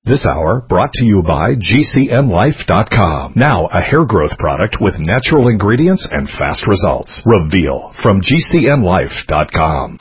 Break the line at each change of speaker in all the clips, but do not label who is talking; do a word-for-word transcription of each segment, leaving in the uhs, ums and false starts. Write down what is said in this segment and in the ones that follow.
This hour brought to you by G C N Life dot com. Now a hair growth product with natural ingredients and fast results. Reveal from G C N Life dot com.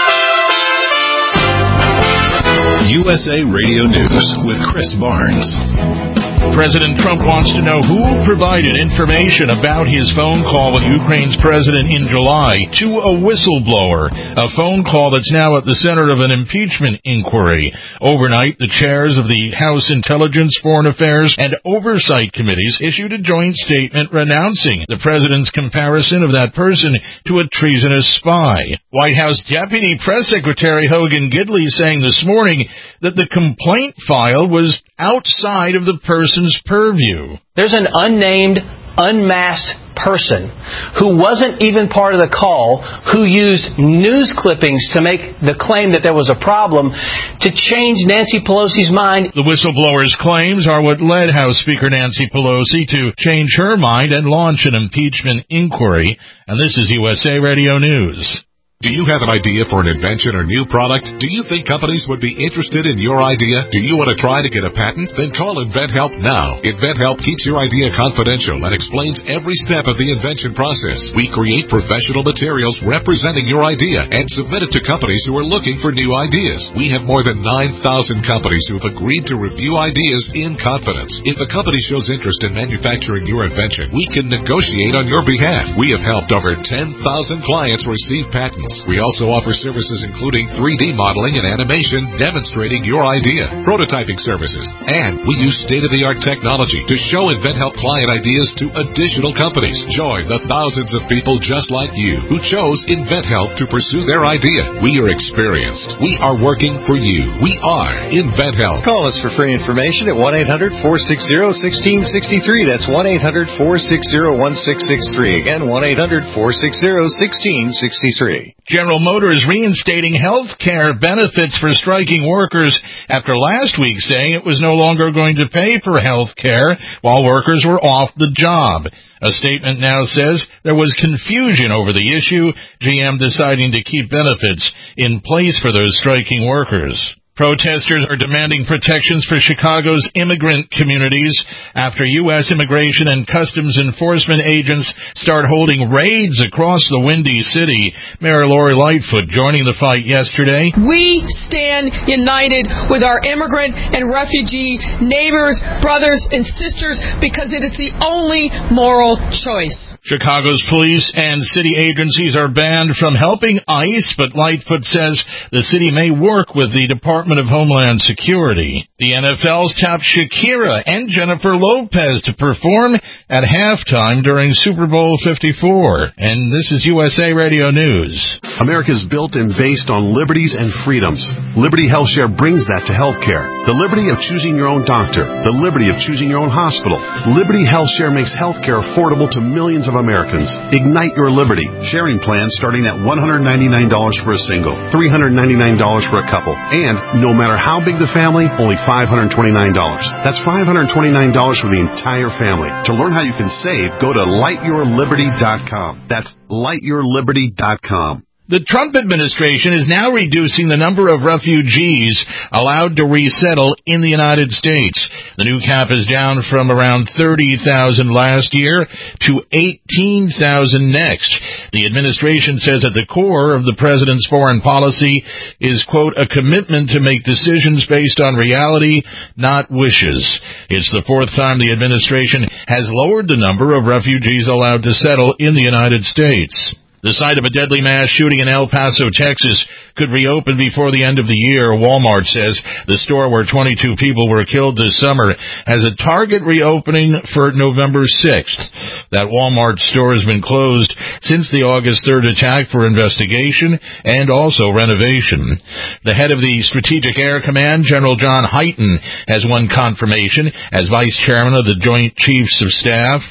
U S A Radio News with Chris Barnes.
President Trump wants to know who provided information about his phone call with Ukraine's president in July to a whistleblower, a phone call that's now at the center of an impeachment inquiry. Overnight, the chairs of the House Intelligence, Foreign Affairs, and Oversight Committees issued a joint statement renouncing the president's comparison of that person to a treasonous spy. White House Deputy Press Secretary Hogan Gidley saying this morning that the complaint file was outside of the person's purview.
There's an unnamed, unmasked person who wasn't even part of the call, who used news clippings to make the claim that there was a problem to change Nancy Pelosi's mind.
The whistleblower's claims are what led House Speaker Nancy Pelosi to change her mind and launch an impeachment inquiry. And this is U S A Radio News.
Do you have an idea for an invention or new product? Do you think companies would be interested in your idea? Do you want to try to get a patent? Then call InventHelp now. InventHelp keeps your idea confidential and explains every step of the invention process. We create professional materials representing your idea and submit it to companies who are looking for new ideas. We have more than nine thousand companies who have agreed to review ideas in confidence. If a company shows interest in manufacturing your invention, we can negotiate on your behalf. We have helped over ten thousand clients receive patents. We also offer services including three D modeling and animation demonstrating your idea, prototyping services, and we use state-of-the-art technology to show InventHelp client ideas to additional companies. Join the thousands of people just like you who chose InventHelp to pursue their idea. We are experienced. We are working for you. We are InventHelp.
Call us for free information at one eight hundred, four six zero, one six six three. That's one eight hundred, four six zero, one six six three. Again, one eight hundred, four six zero, one six six three.
General Motors reinstating health care benefits for striking workers after last week saying it was no longer going to pay for health care while workers were off the job. A statement now says there was confusion over the issue, G M deciding to keep benefits in place for those striking workers. Protesters are demanding protections for Chicago's immigrant communities after U S Immigration and Customs Enforcement agents start holding raids across the Windy City. Mayor Lori Lightfoot joining the fight yesterday.
We stand united with our immigrant and refugee neighbors, brothers, and sisters because it is the only moral choice.
Chicago's police and city agencies are banned from helping ICE, but Lightfoot says the city may work with the Department of Homeland Security. The N F L's tapped Shakira and Jennifer Lopez to perform at halftime during Super Bowl fifty-four. And this is U S A Radio News.
America's built and based on liberties and freedoms. Liberty HealthShare brings that to healthcare. The liberty of choosing your own doctor. The liberty of choosing your own hospital. Liberty HealthShare makes healthcare affordable to millions of Americans. Ignite your liberty. Sharing plans starting at one hundred ninety-nine dollars for a single, three hundred ninety-nine dollars for a couple, and no matter how big the family, only five hundred twenty-nine dollars. That's five hundred twenty-nine dollars for the entire family. To learn how you can save, go to light your liberty dot com. That's light your liberty dot com.
The Trump administration is now reducing the number of refugees allowed to resettle in the United States. The new cap is down from around thirty thousand last year to eighteen thousand next. The administration says at the core of the president's foreign policy is, quote, a commitment to make decisions based on reality, not wishes. It's the fourth time the administration has lowered the number of refugees allowed to settle in the United States. The site of a deadly mass shooting in El Paso, Texas, could reopen before the end of the year. Walmart says the store where twenty-two people were killed this summer has a target reopening for November sixth. That Walmart store has been closed since the August third attack for investigation and also renovation. The head of the Strategic Air Command, General John Hyten, has won confirmation as vice chairman of the Joint Chiefs of Staff.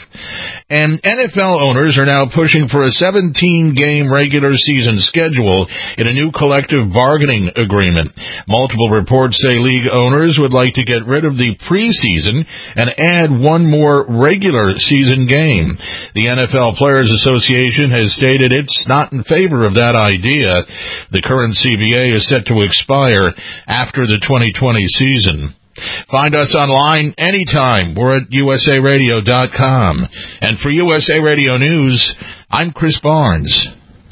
And N F L owners are now pushing for a seventeen-game regular season schedule in a new collective bargaining agreement. Multiple reports say league owners would like to get rid of the preseason and add one more regular season game. The N F L Players Association has stated it's not in favor of that idea. The current C B A is set to expire after the twenty twenty season. Find us online anytime. We're at U S A radio dot com. And for U S A Radio News, I'm Chris Barnes.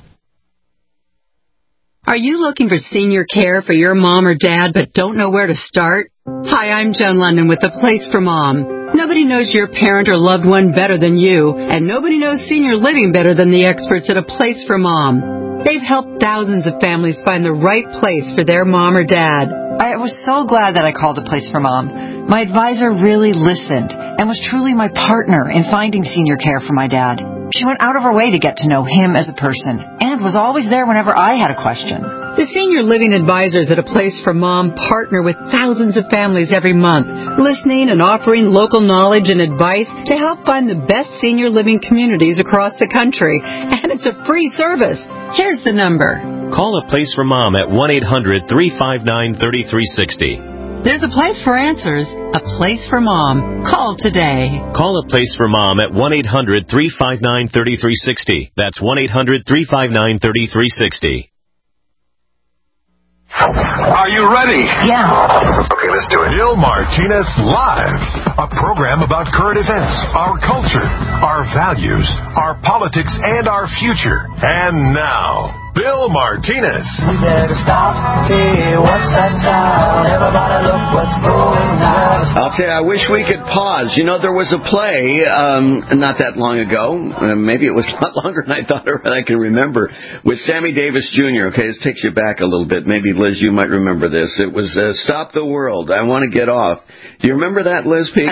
Are you looking for senior care for your mom or dad but don't know where to start? Hi, I'm Joan London with The Place for Mom. Nobody knows your parent or loved one better than you, and nobody knows senior living better than the experts at A Place for Mom. They've helped thousands of families find the right place for their mom or dad.
I was so glad that I called A Place for Mom. My advisor really listened and was truly my partner in finding senior care for my dad. She went out of her way to get to know him as a person and was always there whenever I had a question.
The senior living advisors at A Place for Mom partner with thousands of families every month, listening and offering local knowledge and advice to help find the best senior living communities across the country. And it's a free service. Here's the number.
Call A Place for Mom at one eight hundred three five nine three three six zero.
There's a place for answers, A Place for Mom. Call today.
Call A Place for Mom at one eight hundred three five nine three three six zero. That's one eight hundred three five nine three three six zero.
Are you ready?
Yeah.
Okay, let's do it. Bill Martinez Live, a program about current events, our culture, our values, our politics, and our future. And now, Bill Martinez.
We better stop. Hey, what's that sound? Everybody look what's going on.
I'll tell you, I wish we could pause. You know, there was a play um, not that long ago. Uh, maybe it was a lot longer than I thought or I can remember. With Sammy Davis Junior Okay, this takes you back a little bit. Maybe, Liz, you might remember this. It was uh, Stop the World. I Want to Get Off. Do you remember that, Liz Peek?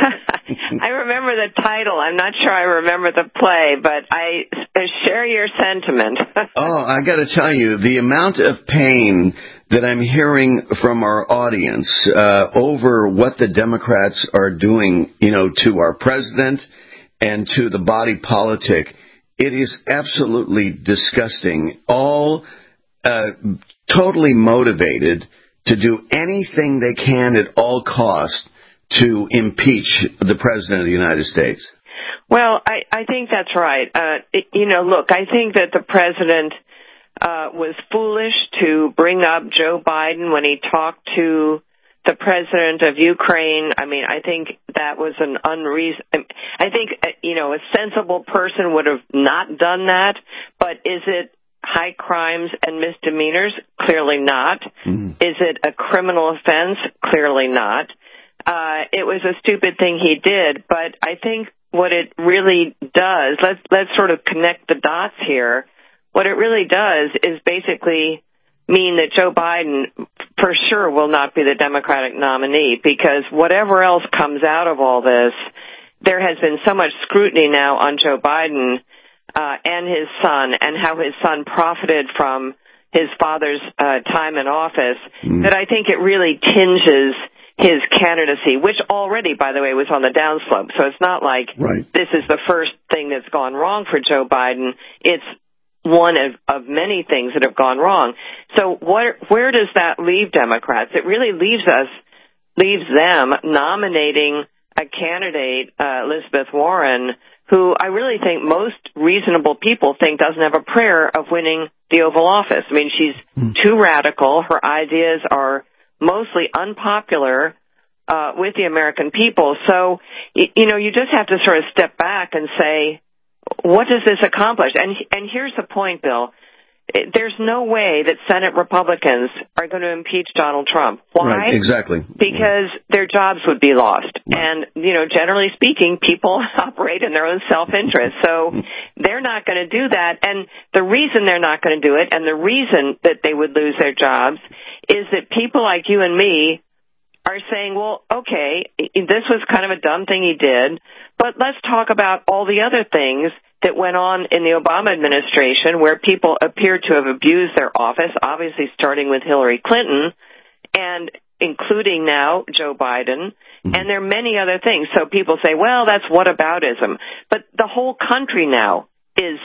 I remember the title. I'm not sure I remember the play, but I share your sentiment.
Oh, I got to tell you, the amount of pain that I'm hearing from our audience uh, over what the Democrats are doing, you know, to our president and to the body politic, it is absolutely disgusting. All uh, totally motivated to do anything they can at all costs to impeach the President of the United States.
Well, I, I think that's right. Uh, it, you know, look, I think that the President uh, was foolish to bring up Joe Biden when he talked to the President of Ukraine. I mean, I think that was an unreason. I think, you know, a sensible person would have not done that, but is it high crimes and misdemeanors? Clearly not. Mm. Is it a criminal offense? Clearly not. Uh, it was a stupid thing he did, but I think what it really does, let's, let's sort of connect the dots here. What it really does is basically mean that Joe Biden for sure will not be the Democratic nominee, because whatever else comes out of all this, there has been so much scrutiny now on Joe Biden uh, and his son, and how his son profited from his father's uh, time in office, mm. that I think it really tinges his candidacy, which already, by the way, was on the downslope. So it's not like right. this is the first thing that's gone wrong for Joe Biden. It's one of, of many things that have gone wrong. So what, where does that leave Democrats? It really leaves us, leaves them nominating a candidate, uh, Elizabeth Warren, who I really think most reasonable people think doesn't have a prayer of winning the Oval Office. I mean, she's mm. too radical. Her ideas are mostly unpopular uh, with the American people. So, you, you know, you just have to sort of step back and say, what does this accomplish? And and here's the point, Bill. There's no way that Senate Republicans are going to impeach Donald Trump. Why?
Right, exactly.
Because their jobs would be lost. Right. And, you know, generally speaking, people operate in their own self-interest. So they're not going to do that. And the reason they're not going to do it, and the reason that they would lose their jobs, is that people like you and me are saying, well, okay, this was kind of a dumb thing he did, but let's talk about all the other things that went on in the Obama administration where people appeared to have abused their office, obviously starting with Hillary Clinton and including now Joe Biden. Mm-hmm. And there are many other things. So people say, well, that's whataboutism. But the whole country now is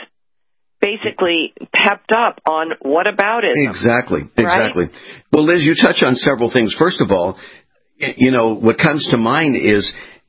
basically pepped up on whataboutism.
Exactly, exactly.
Right?
Well, Liz, you touch on several things. First of all, you know, what comes to mind is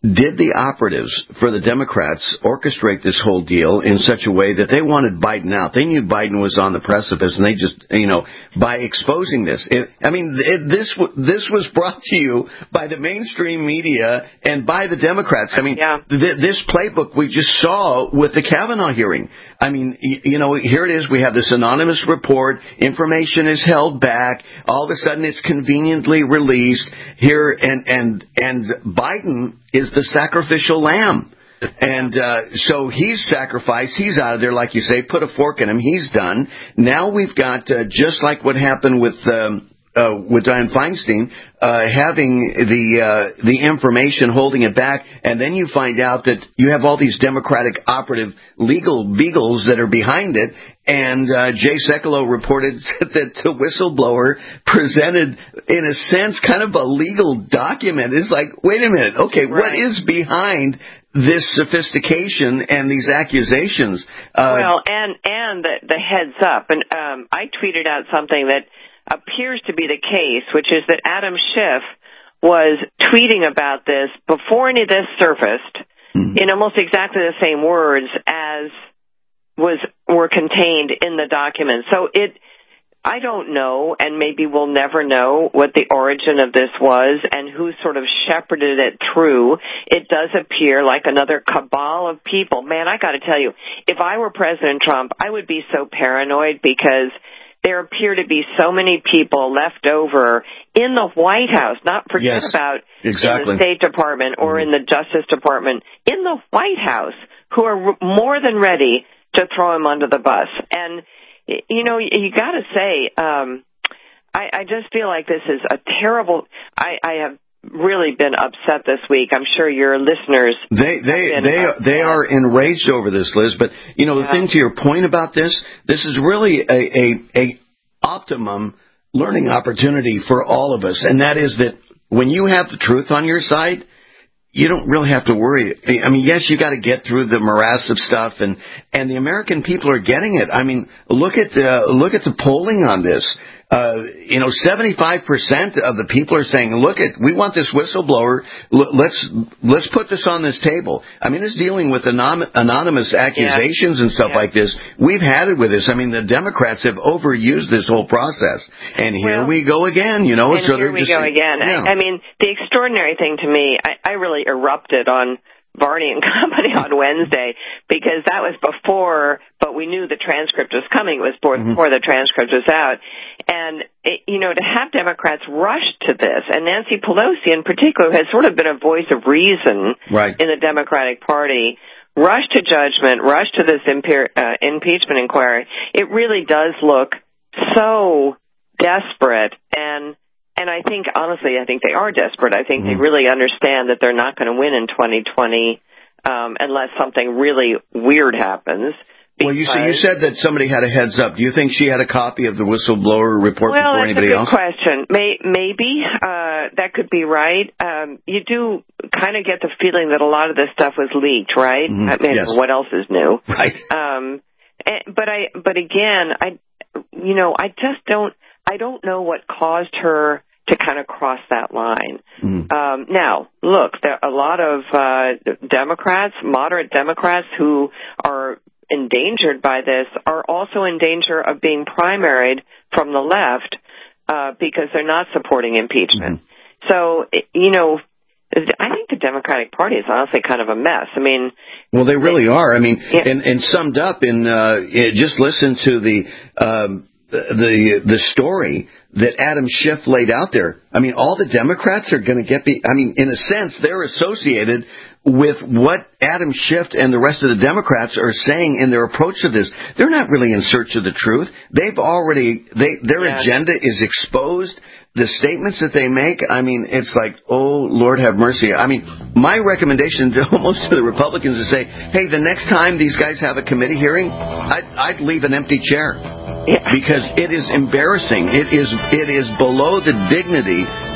did the operatives for the Democrats orchestrate this whole deal in such a way that they wanted Biden out? They knew Biden was on the precipice, and they just, you know, by exposing this. It, I mean, it, this this was brought to you by the mainstream media and by the Democrats. I mean, yeah. th- this playbook we just saw with the Kavanaugh hearing. I mean, y- you know, here it is. We have this anonymous report. Information is held back. All of a sudden, it's conveniently released here, and and and Biden is the sacrificial lamb. And uh, so he's sacrificed. He's out of there, like you say. Put a fork in him. He's done. Now we've got, uh, just like what happened with um, uh, with Dianne Feinstein, uh, having the uh, the information, holding it back, and then you find out that you have all these Democratic operative legal beagles that are behind it. And uh, Jay Sekulow reported that the whistleblower presented, in a sense, kind of a legal document. It's like, wait a minute, okay, right. What is behind this sophistication and these accusations?
Uh, well, and and the, the heads up. And um, I tweeted out something that appears to be the case, which is that Adam Schiff was tweeting about this before any of this surfaced, mm-hmm. in almost exactly the same words as was were contained in the document. So it, I don't know, and maybe we'll never know what the origin of this was and who sort of shepherded it through. It does appear like another cabal of people. Man, I got to tell you, if I were President Trump, I would be so paranoid because there appear to be so many people left over in the White House, not forget
yes,
about
exactly.
in the State Department or in the Justice Department, in the White House, who are more than ready to throw him under the bus. And, you know, you got to say, um, I, I just feel like this is a terrible, I, I have really been upset this week. I'm sure your listeners.
They, they, they, upset. they are enraged over this, Liz. But, you know, the yeah. thing to your point about this, this is really a, a, a optimum learning opportunity for all of us. And that is that when you have the truth on your side, you don't really have to worry. I mean, yes, you got to get through the morass of stuff, and and the American people are getting it. I mean, look at the look at the polling on this. Uh, you know, seventy-five percent of the people are saying, look, at, we want this whistleblower. L- let's let's put this on this table. I mean, it's dealing with anon- anonymous accusations yeah. and stuff yeah. like this. We've had it with this. I mean, the Democrats have overused this whole process. And here well, we go again, you know.
And
so
here we
just,
go again.
Yeah.
I, I mean, the extraordinary thing to me, I, I really erupted on Varney and Company on Wednesday because that was before, but we knew the transcript was coming. It was before, mm-hmm. before the transcript was out. And, it, you know, to have Democrats rush to this, and Nancy Pelosi in particular has sort of been a voice of reason
right.
in the Democratic Party, rush to judgment, rush to this impe- uh, impeachment inquiry, it really does look so desperate. And And I think, honestly, I think they are desperate. I think mm-hmm. they really understand that they're not going to win in twenty twenty um, unless something really weird happens.
Well, you, so you said that somebody had a heads up. Do you think she had a copy of the whistleblower report
well,
before anybody else?
Well, that's a good question. May, maybe. Uh, that could be right. Um, you do kind of get the feeling that a lot of this stuff was leaked, right?
Mm-hmm.
I mean,
yes.
what else is new?
Right.
Um, and, but I, but again, I, you know, I just don't, I don't know what caused her to kind of cross that line. Mm. Um, now, look, there are a lot of uh, Democrats, moderate Democrats, who are endangered by this, are also in danger of being primaried from the left uh, because they're not supporting impeachment. Mm. So, you know, I think the Democratic Party is honestly kind of a mess. I mean,
well, they really
they,
are. I mean,
yeah.
and, and summed up in uh, just listen to the um, the the story that Adam Schiff laid out there. I mean, all the Democrats are going to get the, I mean, in a sense, they're associated with what Adam Schiff and the rest of the Democrats are saying in their approach to this. They're not really in search of the truth. They've already, they, their yeah. agenda is exposed. The statements that they make, I mean, it's like, oh, Lord have mercy. I mean, my recommendation to almost to the Republicans is say, hey, the next time these guys have a committee hearing, I'd, I'd leave an empty chair. Yeah. Because it is embarrassing. It is it is below the dignity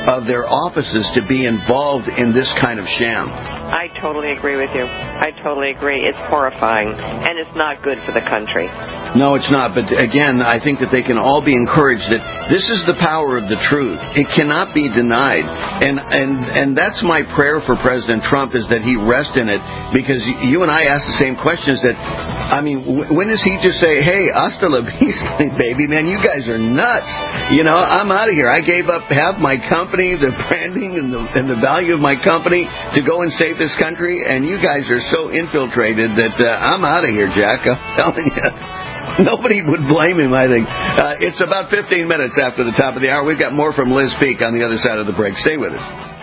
of their offices to be involved in this kind of sham.
I totally agree with you. I totally agree. It's horrifying, and it's not good for the country.
No, it's not. But again, I think that they can all be encouraged that this is the power of the truth. It cannot be denied. And and and that's my prayer for President Trump, is that he rest in it, because you and I asked the same questions. That, I mean, when does he just say, hey, hasta la vista, baby, man, you guys are nuts. You know, I'm out of here. I gave up half my company, the branding and the, and the value of my company to go and save this country, and you guys are so infiltrated that uh, I'm out of here, Jack. I'm telling you. Nobody would blame him, I think. Uh, it's about fifteen minutes after the top of the hour. We've got more from Liz Peek on the other side of the break. Stay with us.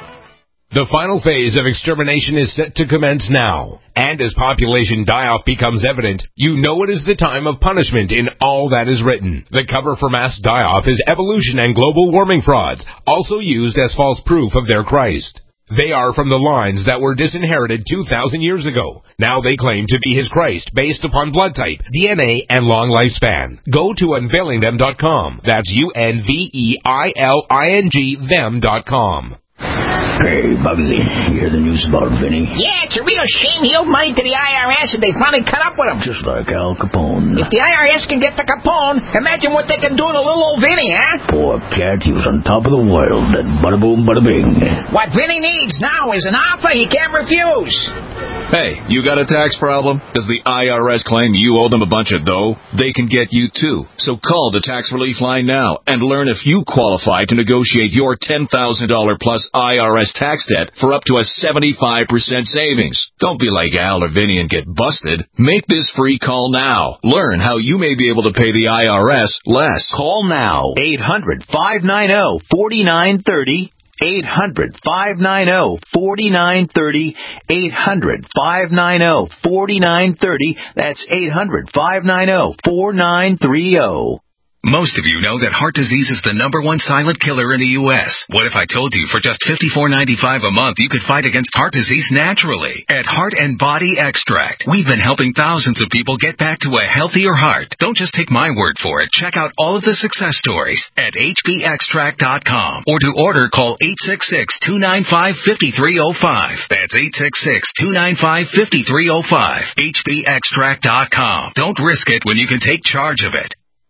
The final phase of extermination is set to commence now. And as population die-off becomes evident, you know it is the time of punishment in all that is written. The cover for mass die-off is evolution and global warming frauds, also used as false proof of their Christ. They are from the lines that were disinherited two thousand years ago. Now they claim to be his Christ based upon blood type, D N A, and long lifespan. Go to unveiling them dot com. That's U N V E I L I N G them dot com.
Hey, Bugsy, you hear the news about Vinny?
Yeah, it's a real shame he owed money to the I R S and they finally cut up with him.
Just like Al Capone.
If the I R S can get to Capone, imagine what they can do to little old Vinny, huh?
Poor cat, he was on top of the world, and bada boom, bada bing.
What Vinny needs now is an offer he can't refuse.
Hey, you got a tax problem? Does the I R S claim you owe them a bunch of dough? They can get you too. So call the Tax Relief Line now and learn if you qualify to negotiate your ten thousand dollars plus I R S tax debt for up to a seventy-five percent savings. Don't be like Al or Vinny and get busted. Make this free call now. Learn how you may be able to pay the I R S less.
Call now. eight hundred, five nine zero, four nine three zero. eight hundred, five nine zero, four nine three zero. eight hundred, five nine zero, four nine three zero. That's eight hundred, five nine zero, four nine three zero.
Most of you know that heart disease is the number one silent killer in the U S What if I told you for just fifty-four ninety-five a month you could fight against heart disease naturally? At Heart and Body Extract, we've been helping thousands of people get back to a healthier heart. Don't just take my word for it. Check out all of the success stories at H B extract dot com, or to order, call eight six six, two nine five, five three zero five. That's eight six six, two nine five, five three zero five. H B extract dot com. Don't risk it when you can take charge of it.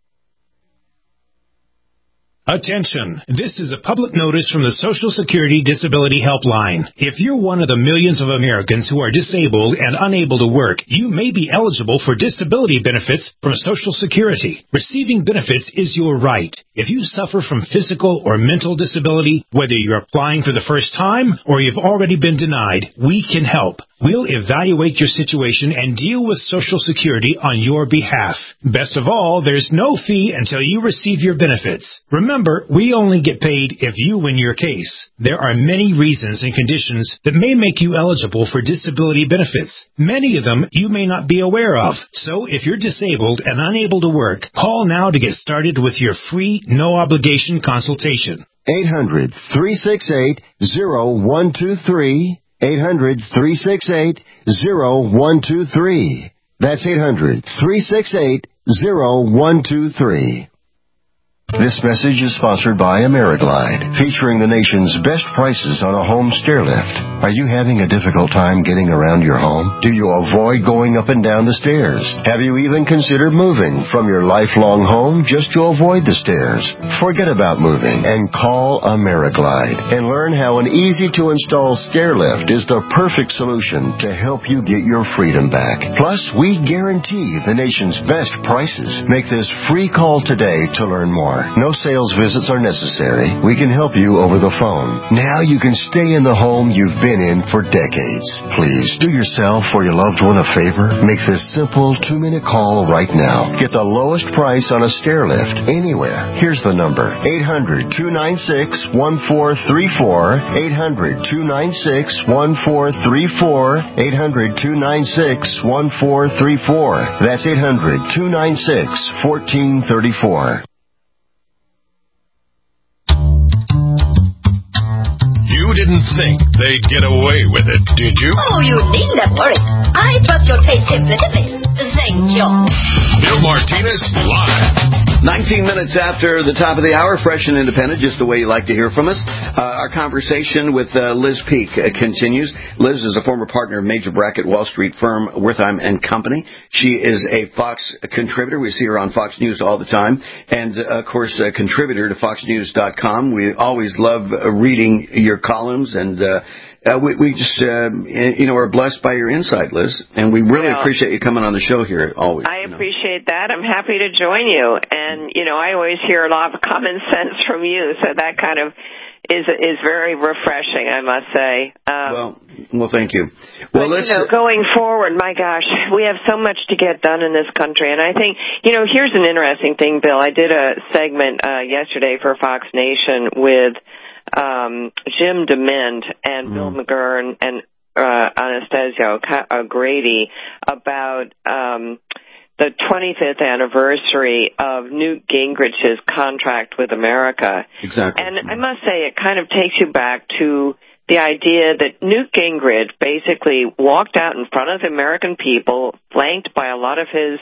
Attention! This is a public notice from the Social Security Disability Helpline. If you're one of the millions of Americans who are disabled and unable to work, you may be eligible for disability benefits from Social Security. Receiving benefits is your right. If you suffer from physical or mental disability, whether you're applying for the first time or you've already been denied, we can help. We'll evaluate your situation and deal with Social Security on your behalf. Best of all, there's no fee until you receive your benefits. Remember, we only get paid if you win your case. There are many reasons and conditions that may make you eligible for disability benefits. Many of them you may not be aware of. So if you're disabled and unable to work, call now to get started with your free, no-obligation consultation.
eight hundred, three six eight, zero one two three. eight hundred, three six eight, zero one two three. That's eight hundred, three six eight, zero one two three. This message is sponsored by AmeriGlide, featuring the nation's best prices on a home stair lift. Are you having a difficult time getting around your home? Do you avoid going up and down the stairs? Have you even considered moving from your lifelong home just to avoid the stairs? Forget about moving and call AmeriGlide and learn how an easy-to-install stair lift is the perfect solution to help you get your freedom back. Plus, we guarantee the nation's best prices. Make this free call today to learn more. No sales visits are necessary. We can help you over the phone. Now you can stay in the home you've been in for decades. Please do yourself or your loved one a favor. Make this simple two-minute call right now. Get the lowest price on a stair lift anywhere. Here's the number. eight hundred, two nine six, one four three four. eight hundred, two nine six, one four three four. eight hundred, two nine six, one four three four. That's eight hundred, two nine six, one four three four.
You didn't think they'd get away with it, did you?
Oh, you needn't worry. I trust your taste implicitly. Thank you.
Bill Martinez live.
nineteen minutes after the top of the hour, fresh and independent, just the way you like to hear from us. Uh, our conversation with uh, Liz Peek uh, continues. Liz is a former partner of major bracket Wall Street firm Wertheim and Company. She is a Fox contributor. We see her on Fox News all the time. And, uh, of course, a contributor to fox news dot com. We always love uh, reading your columns, and uh, uh, we, we just, uh, you know, are blessed by your insight, Liz. And we really
well,
appreciate you coming on the show here always.
I appreciate that. I'm happy to join you. And, you know, I always hear a lot of common sense from you, so that kind of is is very refreshing, I must say. Um,
well, well, thank you. Well,
but,
let's,
you know, going forward, my gosh, we have so much to get done in this country. And I think, you know, here's an interesting thing, Bill. I did a segment uh, yesterday for Fox Nation with um, Jim DeMint and mm. Bill McGurn and uh, Anastasio Grady about um, the twenty-fifth anniversary of Newt Gingrich's contract with America.
Exactly.
And I must say, it kind of takes you back to the idea that Newt Gingrich basically walked out in front of the American people, flanked by a lot of his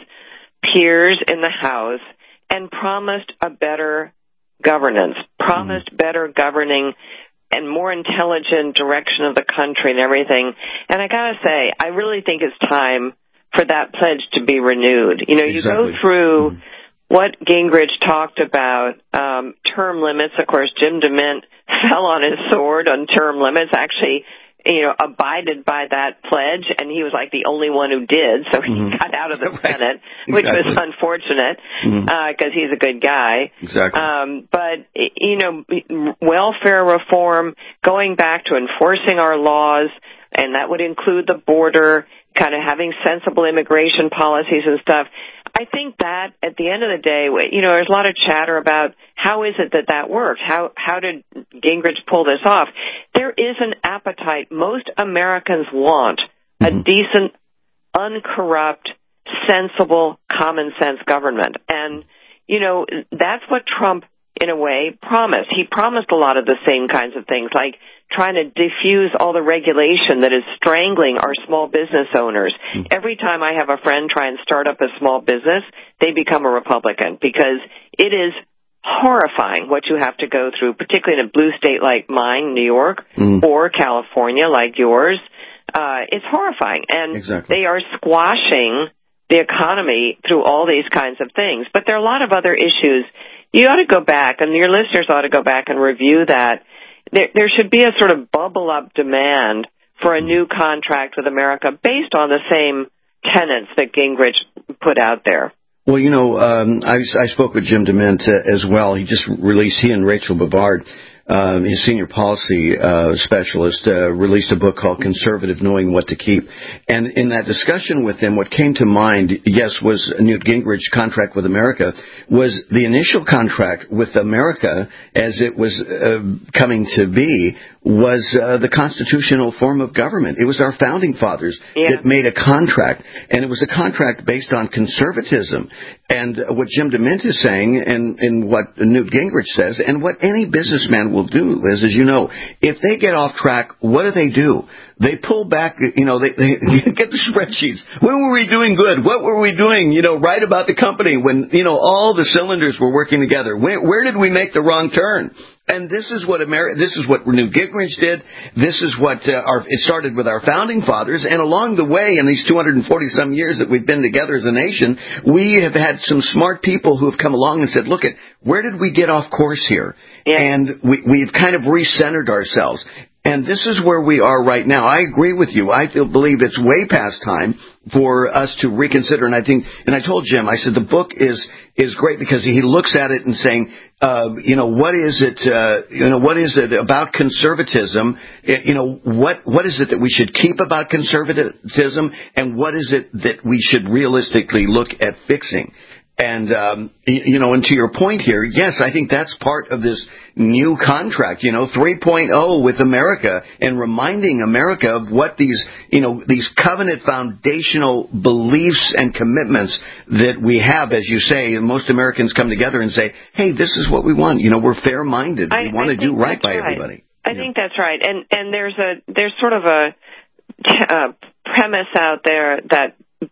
peers in the House, and promised a better governance, promised mm-hmm. better governing and more intelligent direction of the country and everything. And I gotta say, I really think it's time for that pledge to be renewed. You know, you
exactly.
go through
mm-hmm. what
Gingrich talked about, um, term limits. Of course, Jim DeMint fell on his sword on term limits, actually, you know, abided by that pledge, and he was like the only one who did, so he mm-hmm. got out of the
right.
Senate, which
exactly.
was unfortunate, because mm-hmm. uh, he's a good guy.
Exactly.
Um, but, you know, welfare reform, going back to enforcing our laws, and that would include the border, kind of having sensible immigration policies and stuff. I think that at the end of the day, you know, there's a lot of chatter about how is it that that works? How how did Gingrich pull this off? There is an appetite. Most Americans want a mm-hmm. decent, uncorrupt, sensible, common sense government. And, you know, that's what Trump, in a way, promised. He promised a lot of the same kinds of things, like trying to diffuse all the regulation that is strangling our small business owners. Mm-hmm. Every time I have a friend try and start up a small business, they become a Republican, because it is horrifying what you have to go through, particularly in a blue state like mine, New York, mm-hmm. or California like yours. Uh, it's horrifying. And
exactly.
they are squashing the economy through all these kinds of things. But there are a lot of other issues. You ought to go back, and your listeners ought to go back and review that. There, there should be a sort of bubble-up demand for a new contract with America based on the same tenets that Gingrich put out there.
Well, you know, um, I, I spoke with Jim DeMint uh, as well. He just released, he and Rachel Bavard, um, his senior policy uh, specialist, uh, released a book called Conservative Knowing What to Keep. And in that discussion with him, what came to mind, yes, was Newt Gingrich's contract with America, was the initial contract with America as it was uh, coming to be, was uh, the constitutional form of government. It was our founding fathers yeah. that made a contract, and it was a contract based on conservatism. And uh, what Jim DeMint is saying, and, and what Newt Gingrich says, and what any businessman will do, Liz, as you know, if they get off track, what do they do? They pull back, you know, they, they get the spreadsheets. When were we doing good? What were we doing, you know, right about the company when, you know, all the cylinders were working together? Where, where did we make the wrong turn? And this is what America, this is what Newt Gingrich did. This is what uh, our, it started with our founding fathers. And along the way, in these two hundred forty some years that we've been together as a nation, we have had some smart people who have come along and said, look at, where did we get off course here? Yeah. And we, we've kind of recentered ourselves. And this is where we are right now. I agree with you. I feel, believe it's way past time for us to reconsider. And I think, and I told Jim, I said the book is is great because he looks at it and saying, uh, you know, what is it, uh, you know, what is it about conservatism? You know, what what is it that we should keep about conservatism, and what is it that we should realistically look at fixing? And, um, you know, and to your point here, yes, I think that's part of this new contract, you know, three point oh with America, and reminding America of what these, you know, these covenant foundational beliefs and commitments that we have, as you say. Most Americans come together and say, hey, this is what we want. You know, we're fair-minded. We
I,
want
I
to do right by
right.
everybody.
I yeah. think that's right. And, and there's a, there's sort of a uh, premise out there that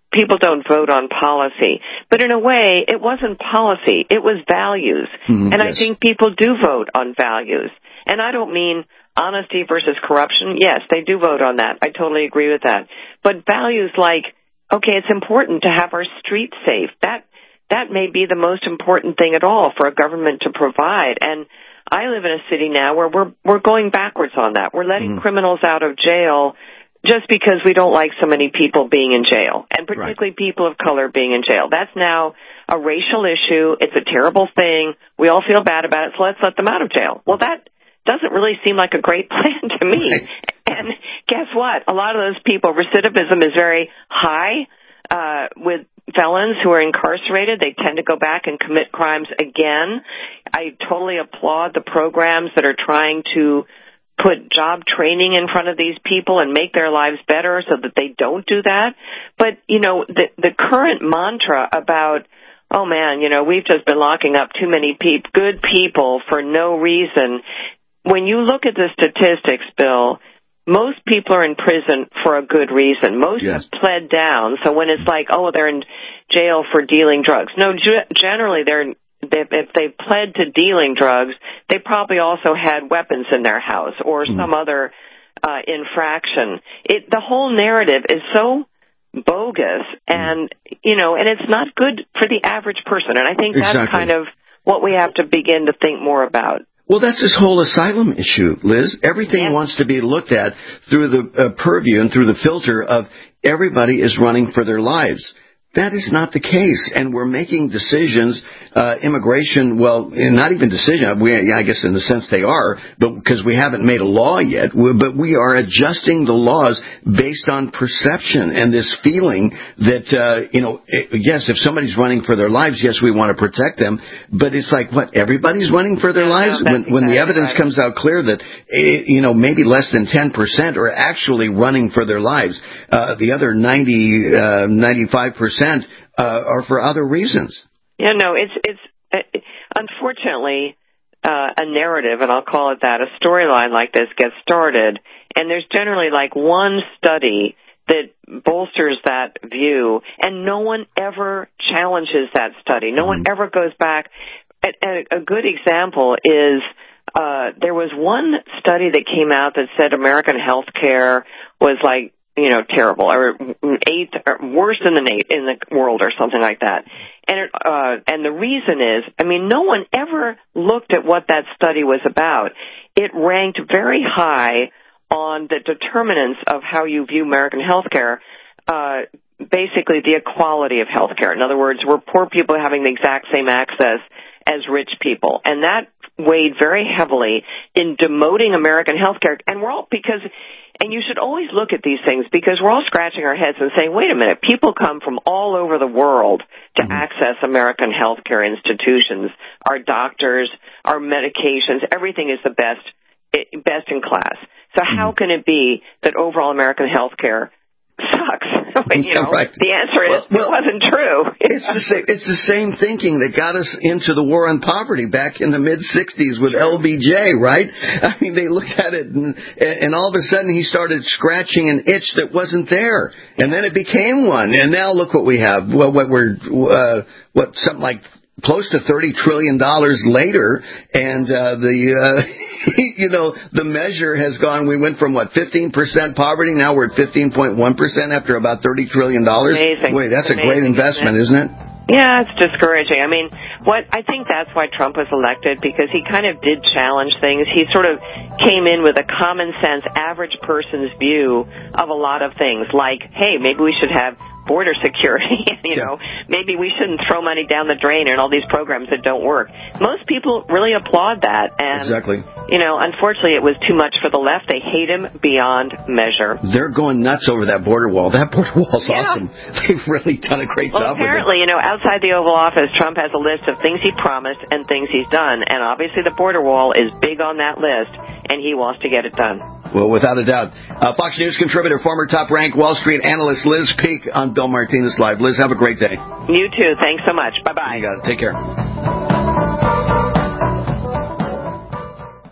people don't vote on policy. But in a way, it wasn't policy. It was values.
Mm,
and
yes.
I think people do vote on values. And I don't mean honesty versus corruption. Yes, they do vote on that. I totally agree with that. But values like, okay, it's important to have our streets safe. That that may be the most important thing at all for a government to provide. And I live in a city now where we're we're going backwards on that. We're letting mm. criminals out of jail just because we don't like so many people being in jail, and particularly right. people of color being in jail. That's now a racial issue. It's a terrible thing. We all feel bad about it, so let's let them out of jail. Well, that doesn't really seem like a great plan to me. Right. And guess what? A lot of those people, recidivism is very high uh, with felons who are incarcerated. They tend to go back and commit crimes again. I totally applaud the programs that are trying to put job training in front of these people and make their lives better so that they don't do that. But, you know, the, the current mantra about, oh, man, you know, we've just been locking up too many pe- good people for no reason. When you look at the statistics, Bill, most people are in prison for a good reason. Most yes. have pled down. So when it's like, oh, they're in jail for dealing drugs. No, g- generally they're if they pled to dealing drugs, they probably also had weapons in their house or mm. some other uh, infraction. It, the whole narrative is so bogus, and you know, and it's not good for the average person. And I think that's exactly. kind of what we have to begin to think more about.
Well, that's this whole asylum issue, Liz. Everything yeah. wants to be looked at through the uh, purview and through the filter of everybody is running for their lives. That is not the case, and we're making decisions, uh, immigration, well, not even decision, we, I guess in the sense they are, but because we haven't made a law yet, but we are adjusting the laws based on perception and this feeling that, uh, you know, yes, if somebody's running for their lives, yes, we want to protect them, but it's like, what, everybody's running for their
no,
lives?
no,
when,
exactly
when the evidence
right.
comes out clear that, you know, maybe less than ten percent are actually running for their lives, uh, the other ninety, uh, ninety-five percent Uh, or for other reasons.
Yeah, no, it's it's uh, unfortunately uh, a narrative, and I'll call it that. A storyline like this gets started, and there's generally like one study that bolsters that view, and no one ever challenges that study. No mm-hmm. one ever goes back. A, a, a good example is uh, there was one study that came out that said American health care was like, you know, terrible, or eighth, or worse than the eighth in the world, or something like that. And it, uh, and the reason is, I mean, no one ever looked at what that study was about. It ranked very high on the determinants of how you view American healthcare. Uh, basically, the equality of healthcare. In other words, were poor people having the exact same access as rich people, and that weighed very heavily in demoting American healthcare. And we're all because. And you should always look at these things because we're all scratching our heads and saying, wait a minute, people come from all over the world to mm-hmm. access American healthcare institutions. Our doctors, our medications, everything is the best, best in class. So mm-hmm. how can it be that overall American healthcare sucks? you know, right. The answer is well, well, it wasn't true.
It's the same. It's the same thinking that got us into the war on poverty back in the mid sixties with L B J, right? I mean, they looked at it, and, and all of a sudden he started scratching an itch that wasn't there, and then it became one. And now look what we have. Well, what we're uh, what something like. Close to thirty trillion dollars later, and uh, the uh, you know the measure has gone. We went from what fifteen percent poverty, now we're at fifteen point one percent after about thirty trillion dollars.
Amazing.
Wait, that's
Amazing,
a great investment, isn't it? isn't it?
Yeah, it's discouraging. I mean, what I think that's why Trump was elected, because he kind of did challenge things. He sort of came in with a common sense, average person's view of a lot of things, like, hey, maybe we should have border security, you yeah. know, maybe we shouldn't throw money down the drain and all these programs that don't work. Most people really applaud that, and,
exactly.
you know, unfortunately it was too much for the left. They hate him beyond measure.
They're going nuts over that border wall. That border wall's
yeah.
awesome. They've really done a great
well,
job
apparently,
with it.
you know, outside the Oval Office, Trump has a list of things he promised and things he's done, and obviously the border wall is big on that list, and he wants to get it done.
Well, without a doubt. Uh, Fox News contributor, former top-ranked Wall Street analyst Liz Peek on Bill Martinez Live. Liz, have a great day.
You too. Thanks so much. Bye-bye.
You got it. Take care.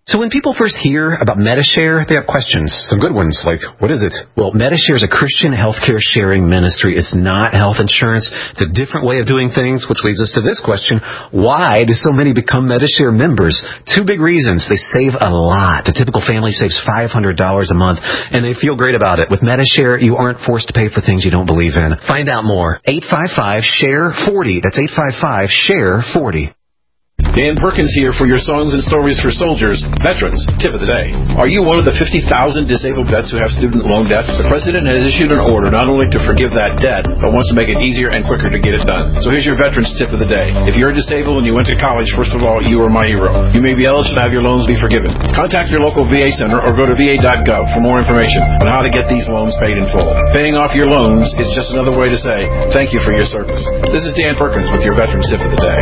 So when people first hear about Medi-Share, they have questions. Some good ones, like, what is it? Well, Medi-Share is a Christian healthcare sharing ministry. It's not health insurance. It's a different way of doing things, which leads us to this question. Why do so many become Medi-Share members? Two big reasons. They save a lot. The typical family saves five hundred dollars a month, and they feel great about it. With Medi-Share, you aren't forced to pay for things you don't believe in. Find out more. eight five five, S H A R E, forty. That's eight five five, S H A R E, forty.
Dan Perkins here for your Songs and Stories for Soldiers, Veterans, Tip of the Day. Are you one of the fifty thousand disabled vets who have student loan debt? The President has issued an order not only to forgive that debt, but wants to make it easier and quicker to get it done. So here's your Veterans Tip of the Day. If you're disabled and you went to college, first of all, you are my hero. You may be eligible to have your loans be forgiven. Contact your local V A center or go to V A dot gov for more information on how to get these loans paid in full. Paying off your loans is just another way to say thank you for your service. This is Dan Perkins with your Veterans Tip of the Day.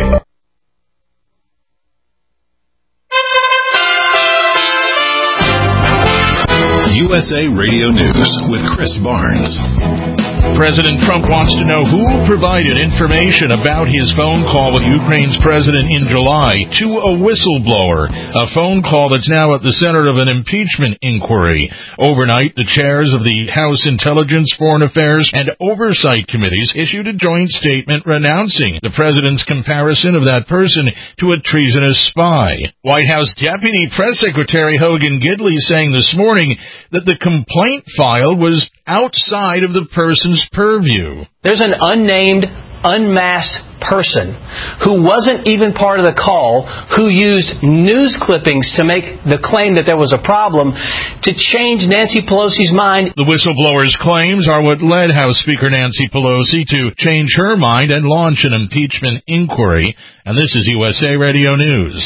U S A Radio News with Chris Barnes.
President Trump wants to know who provided information about his phone call with Ukraine's president in July to a whistleblower, a phone call that's now at the center of an impeachment inquiry. Overnight, the chairs of the House Intelligence, Foreign Affairs, and Oversight Committees issued a joint statement renouncing the president's comparison of that person to a treasonous spy. White House Deputy Press Secretary Hogan Gidley saying this morning that the complaint file was outside of the person's purview.
There's an unnamed, unmasked person who wasn't even part of the call, who used news clippings to make the claim that there was a problem to change Nancy Pelosi's mind.
The whistleblower's claims are what led House Speaker Nancy Pelosi to change her mind and launch an impeachment inquiry. And this is U S A Radio News.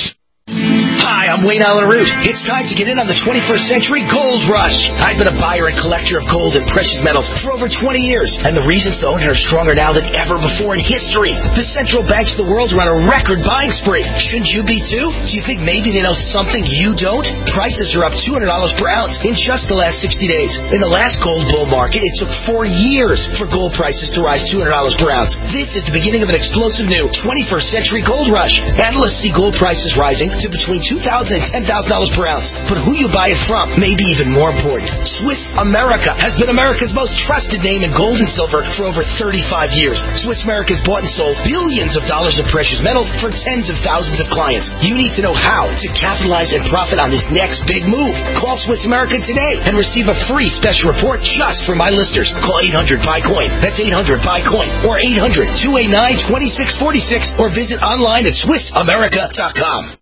Hi, I'm Wayne Allen Root. It's time to get in on the twenty-first century gold rush. I've been a buyer and collector of gold and precious metals for over twenty years, and the reasons to own it are stronger now than ever before in history. The central banks of the world are on a record buying spree. Shouldn't you be too? Do you think maybe they know something you don't? Prices are up two hundred dollars per ounce in just the last sixty days. In the last gold bull market, it took four years for gold prices to rise two hundred dollars per ounce. This is the beginning of an explosive new twenty-first century gold rush. Analysts see gold prices rising to between two thousand dollars and ten thousand dollars per ounce. But who you buy it from may be even more important. Swiss America has been America's most trusted name in gold and silver for over thirty-five years. Swiss America has bought and sold billions of dollars of precious metals for tens of thousands of clients. You need to know how to capitalize and profit on this next big move. Call Swiss America today and receive a free special report just for my listeners. Call eight hundred buy coin. That's eight hundred buy coin or eight hundred, two eight nine, two six four six or visit online at swiss america dot com.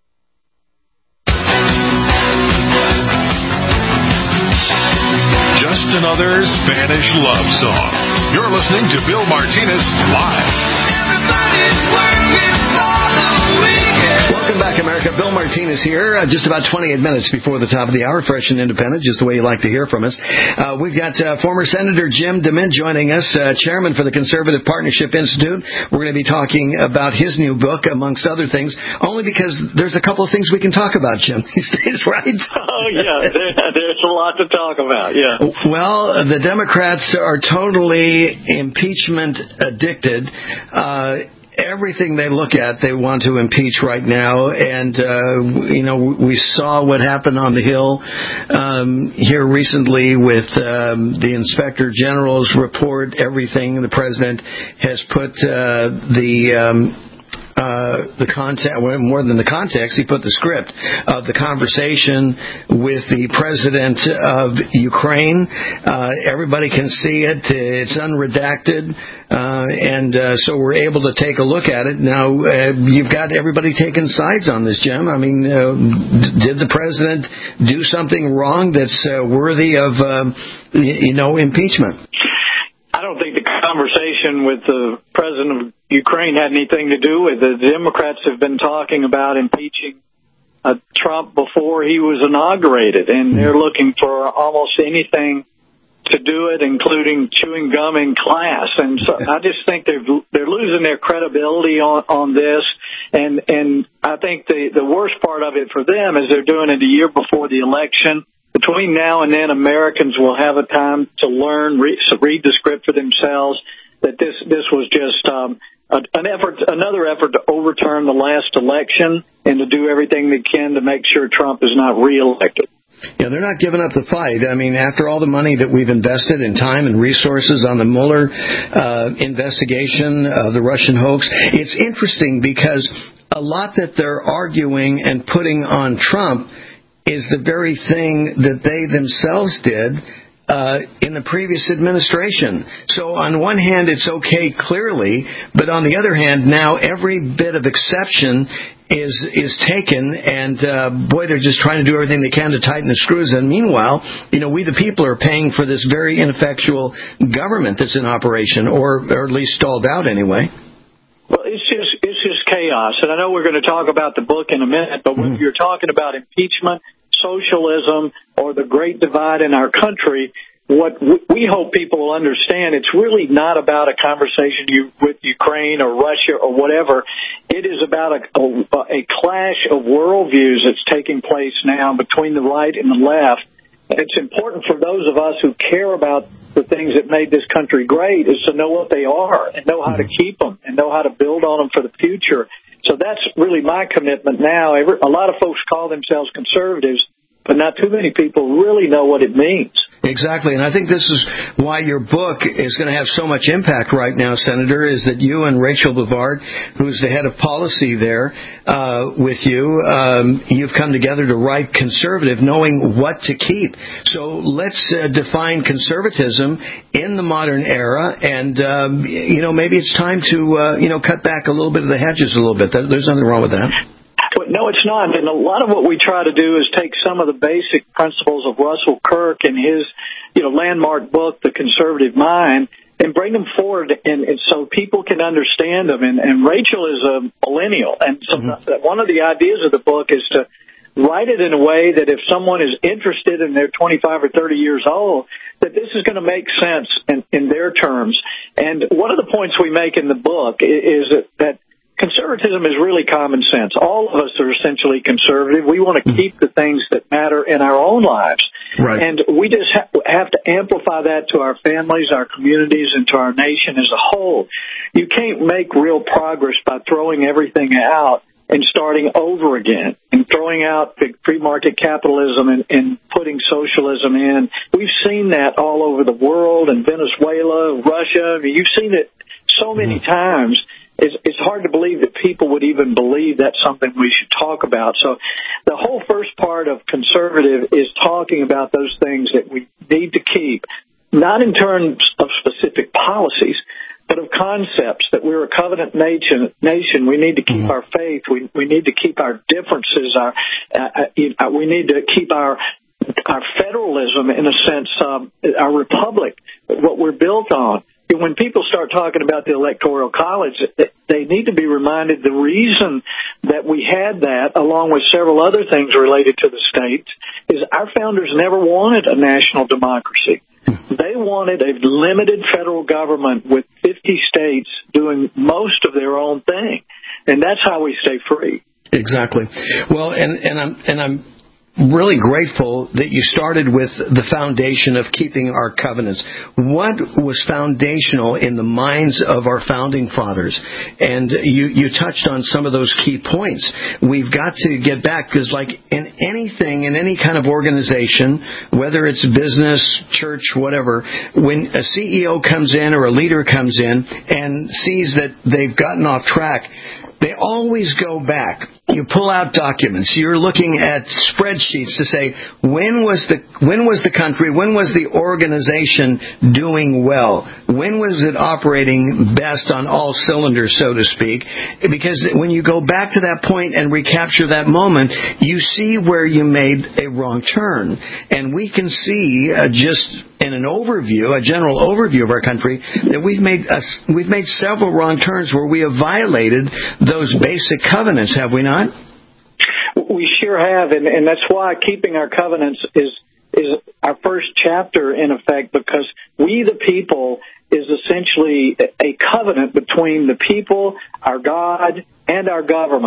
Just another Spanish love song. You're listening to Bill Martinez Live.
Everybody's working for the weekend.
Welcome back, America. Bill Martinez here. Uh, just about twenty-eight minutes before the top of the hour. Fresh and independent, just the way you like to hear from us. Uh, we've got uh, former Senator Jim DeMint joining us, uh, chairman for the Conservative Partnership Institute. We're going to be talking about his new book, amongst other things, only because there's a couple of things we can talk about, Jim, these days, right?
Oh, yeah. There, there's a lot to talk about, yeah.
Well, the Democrats are totally impeachment addicted. Uh, Everything they look at, they want to impeach right now. And, uh, you know, we saw what happened on the Hill um, here recently with um, the Inspector General's report, everything the president has put uh, the... Um, Uh, the context, more than the context, he put the script of the conversation with the president of Ukraine. Uh, everybody can see it. It's unredacted. Uh, and uh, so we're able to take a look at it. Now, uh, you've got everybody taking sides on this, Jim. I mean, uh, did the president do something wrong that's uh, worthy of, um, you know, impeachment?
I don't think the conversation with the president of Ukraine had anything to do with it. The Democrats have been talking about impeaching uh, Trump before he was inaugurated, and they're looking for almost anything to do it, including chewing gum in class. And so I just think they're they're losing their credibility on, on this. And and I think the the worst part of it for them is they're doing it a year before the election. Between now and then, Americans will have a time to learn, read, read the script for themselves, that this this was just um, an effort, another effort to overturn the last election and to do everything they can to make sure Trump is not reelected.
Yeah, they're not giving up the fight. I mean, after all the money that we've invested in time and resources on the Mueller uh, investigation of the Russian hoax, it's interesting because a lot that they're arguing and putting on Trump is the very thing that they themselves did Uh, in the previous administration. So on one hand, it's okay clearly, but on the other hand, now every bit of exception is is taken, and uh, boy, they're just trying to do everything they can to tighten the screws. And meanwhile, you know, we the people are paying for this very ineffectual government that's in operation, or, or at least stalled out anyway.
Well, it's just it's just chaos. And I know we're going to talk about the book in a minute, but when mm. you're talking about impeachment, socialism, or the great divide in our country, what we hope people will understand, it's really not about a conversation you, with Ukraine or Russia or whatever. It is about a, a, a clash of worldviews that's taking place now between the right and the left. And it's important for those of us who care about the things that made this country great is to know what they are and know how to keep them and know how to build on them for the future. So that's really my commitment now. Every, a lot of folks call themselves conservatives, but not too many people really know what it means.
Exactly, and I think this is why your book is going to have so much impact right now, Senator, is that you and Rachel Bovard, who's the head of policy there uh, with you, um, you've come together to write conservative, knowing what to keep. So let's uh, define conservatism in the modern era, and, um, you know, maybe it's time to, uh, you know, cut back a little bit of the hedges a little bit. There's nothing wrong with that.
But no, it's not. And a lot of what we try to do is take some of the basic principles of Russell Kirk and his, you know, landmark book, The Conservative Mind, and bring them forward and, and so people can understand them. And, and Rachel is a millennial. And so mm-hmm. one of the ideas of the book is to write it in a way that if someone is interested and they're twenty-five or thirty years old, that this is going to make sense in, in their terms. And one of the points we make in the book is that, that conservatism is really common sense. All of us are essentially conservative. We want to keep the things that matter in our own lives.
Right.
And we just ha- have to amplify that to our families, our communities, and to our nation as a whole. You can't make real progress by throwing everything out and starting over again and throwing out free-market capitalism and, and putting socialism in. We've seen that all over the world, in Venezuela, Russia. I mean, you've seen it so many times. It's, it's hard to believe that people would even believe that's something we should talk about. So the whole first part of conservative is talking about those things that we need to keep, not in terms of specific policies, but of concepts, that we're a covenant nation. Nation. We need to keep mm-hmm. our faith. We, we need to keep our differences. Our, uh, uh, we need to keep our our federalism, in a sense, um, our republic, what we're built on. When people start talking about the Electoral College, they need to be reminded the reason that we had that, along with several other things related to the states, is our founders never wanted a national democracy. They wanted a limited federal government with fifty states doing most of their own thing, and that's how we stay free.
Exactly. Well, and, and I'm and I'm. really grateful that you started with the foundation of keeping our covenants. What was foundational in the minds of our founding fathers? And you, you touched on some of those key points. We've got to get back, because like in anything, in any kind of organization, whether it's business, church, whatever, when a C E O comes in or a leader comes in and sees that they've gotten off track, they always go back. You pull out documents. You're looking at spreadsheets to say, when was the when was the country, when was the organization doing well? When was it operating best on all cylinders, so to speak? Because when you go back to that point and recapture that moment, you see where you made a wrong turn. And we can see uh, just in an overview, a general overview of our country, that we've made a, we've made several wrong turns where we have violated those basic covenants, have we not?
We sure have, and, and that's why keeping our covenants is is our first chapter, in effect, because we the people is essentially a covenant between the people, our God, and our government.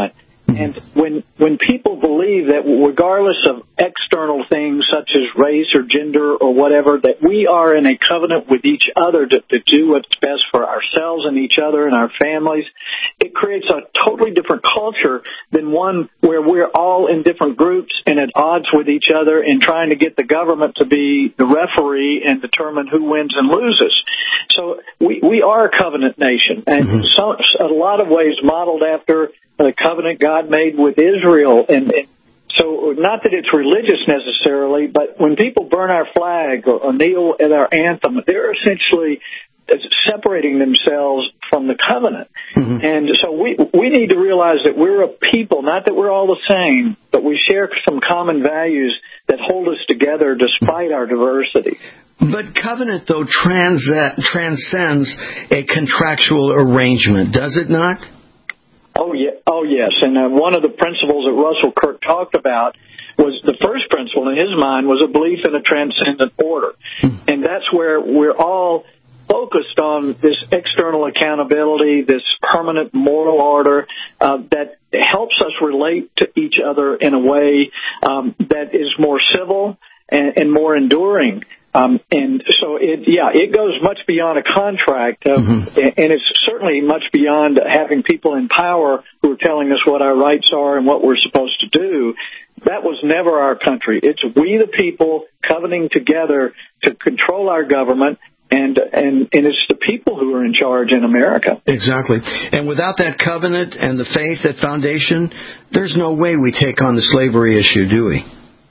And when when people believe that regardless of external things such as race or gender or whatever, that we are in a covenant with each other to, to do what's best for ourselves and each other and our families, it creates a totally different culture than one where we're all in different groups and at odds with each other and trying to get the government to be the referee and determine who wins and loses. So we, we are a covenant nation, and mm-hmm. so, a lot of ways modeled after the covenant God made with Israel. And, and so not that it's religious necessarily, but when people burn our flag or, or kneel at our anthem, they're essentially separating themselves from the covenant. Mm-hmm. And so we we need to realize that we're a people, not that we're all the same, but we share some common values that hold us together despite our diversity.
But covenant, though, trans- transcends a contractual arrangement, does it not?
Oh, yeah. Oh, yes. And uh, one of the principles that Russell Kirk talked about was the first principle in his mind was a belief in a transcendent order. Mm-hmm. And that's where we're all focused on this external accountability, this permanent moral order uh, that helps us relate to each other in a way um, that is more civil and, and more enduring. Um, and so, it, yeah, it goes much beyond a contract, uh, mm-hmm. and it's certainly much beyond having people in power who are telling us what our rights are and what we're supposed to do. That was never our country. It's we the people covenanting together to control our government, and, and, and it's the people who are in charge in America.
Exactly. And without that covenant and the faith, that foundation, there's no way we take on the slavery issue, do we?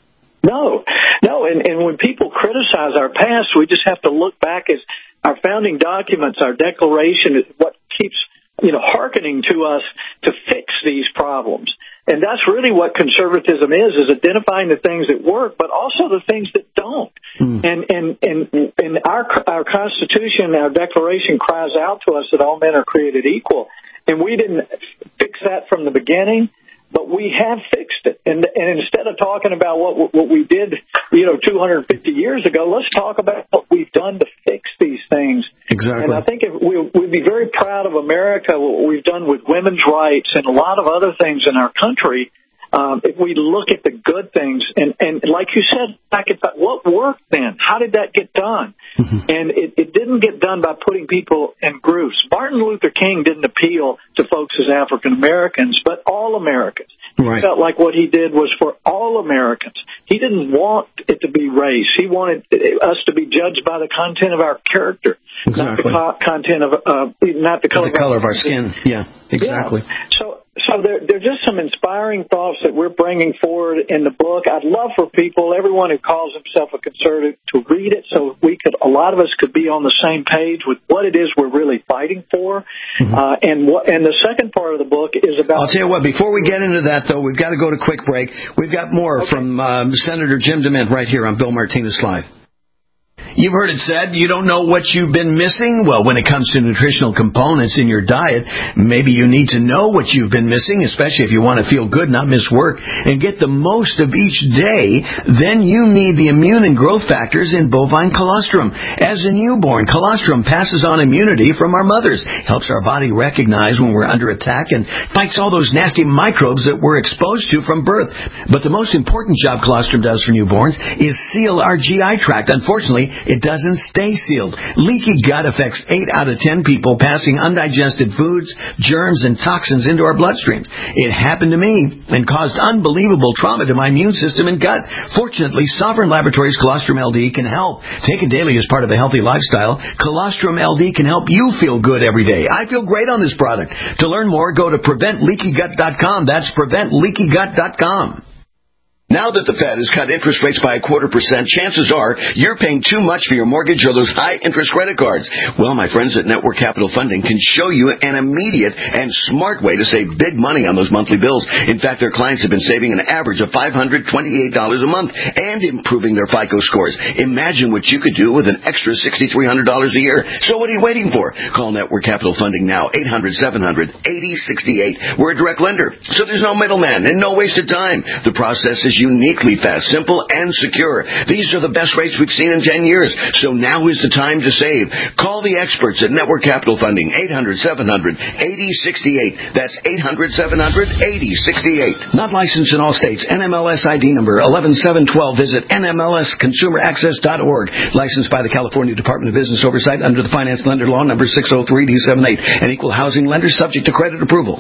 No, no, and, and when people criticize our past, we just have to look back at our founding documents, our Declaration, is what keeps, you know, hearkening to us to fix these problems. And that's really what conservatism is, is identifying the things that work, but also the things that don't. Mm. And, and, and, and our, our Constitution, our Declaration cries out to us that all men are created equal. And we didn't fix that from the beginning. But we have fixed it, and and instead of talking about what what we did, you know, two hundred fifty years ago, let's talk about what we've done to fix these things.
Exactly.
And I think if we we'd be very proud of America, what we've done with women's rights and a lot of other things in our country. Um, if we look at the good things, and, and like you said, back at what worked then? How did that get done? Mm-hmm. And it, it didn't get done by putting people in groups. Martin Luther King didn't appeal to folks as African Americans, but all Americans. Right. He felt like what he did was for all Americans. He didn't want it to be race. He wanted us to be judged by the content of our character,
exactly.
not the co- content of, uh, not the color,
the color
of, our
of our skin. Yeah, exactly.
Yeah. So. So there, there are just some inspiring thoughts that we're bringing forward in the book. I'd love for people, everyone who calls himself a conservative, to read it so we could, a lot of us could be on the same page with what it is we're really fighting for. Mm-hmm. Uh, and what, and the second part of the book is about...
I'll tell you what, before we get into that, though, we've got to go to a quick break. We've got more okay. from um, Senator Jim DeMint right here on Bill Martinez Live. You've heard it said, you don't know what you've been missing? Well, when it comes to nutritional components in your diet, maybe you need to know what you've been missing, especially if you want to feel good, not miss work, and get the most of each day. Then you need the immune and growth factors in bovine colostrum. As a newborn, colostrum passes on immunity from our mothers, helps our body recognize when we're under attack, and fights all those nasty microbes that we're exposed to from birth. But the most important job colostrum does for newborns is seal our G I tract. Unfortunately, it doesn't stay sealed. Leaky gut affects eight out of ten people, passing undigested foods, germs, and toxins into our bloodstreams. It happened to me and caused unbelievable trauma to my immune system and gut. Fortunately, Sovereign Laboratories Colostrum L D can help. Take it daily as part of a healthy lifestyle. Colostrum L D can help you feel good every day. I feel great on this product. To learn more, go to prevent leaky gut dot com. That's prevent leaky gut dot com. Now that the Fed has cut interest rates by a quarter percent, chances are you're paying too much for your mortgage or those high-interest credit cards. Well, my friends at Network Capital Funding can show you an immediate and smart way to save big money on those monthly bills. In fact, their clients have been saving an average of five hundred twenty-eight dollars a month and improving their FICO scores. Imagine what you could do with an extra six thousand three hundred dollars a year. So what are you waiting for? Call Network Capital Funding now, eight hundred, seven hundred, eighty sixty-eight. We're a direct lender, so there's no middleman and no wasted time. The process is
uniquely fast, simple, and secure. These are the best rates we've seen in ten years, so now is the time to save. Call the experts at Network Capital Funding, eight hundred, seven hundred, eighty sixty-eight. That's eight hundred, seven hundred, eighty sixty-eight. Not licensed in all states. N M L S I D number eleven seven twelve. Visit N M L S consumer access dot org. Licensed by the California Department of Business Oversight under the Finance Lender Law number six oh three D seventy-eight. An equal housing lender subject to credit approval.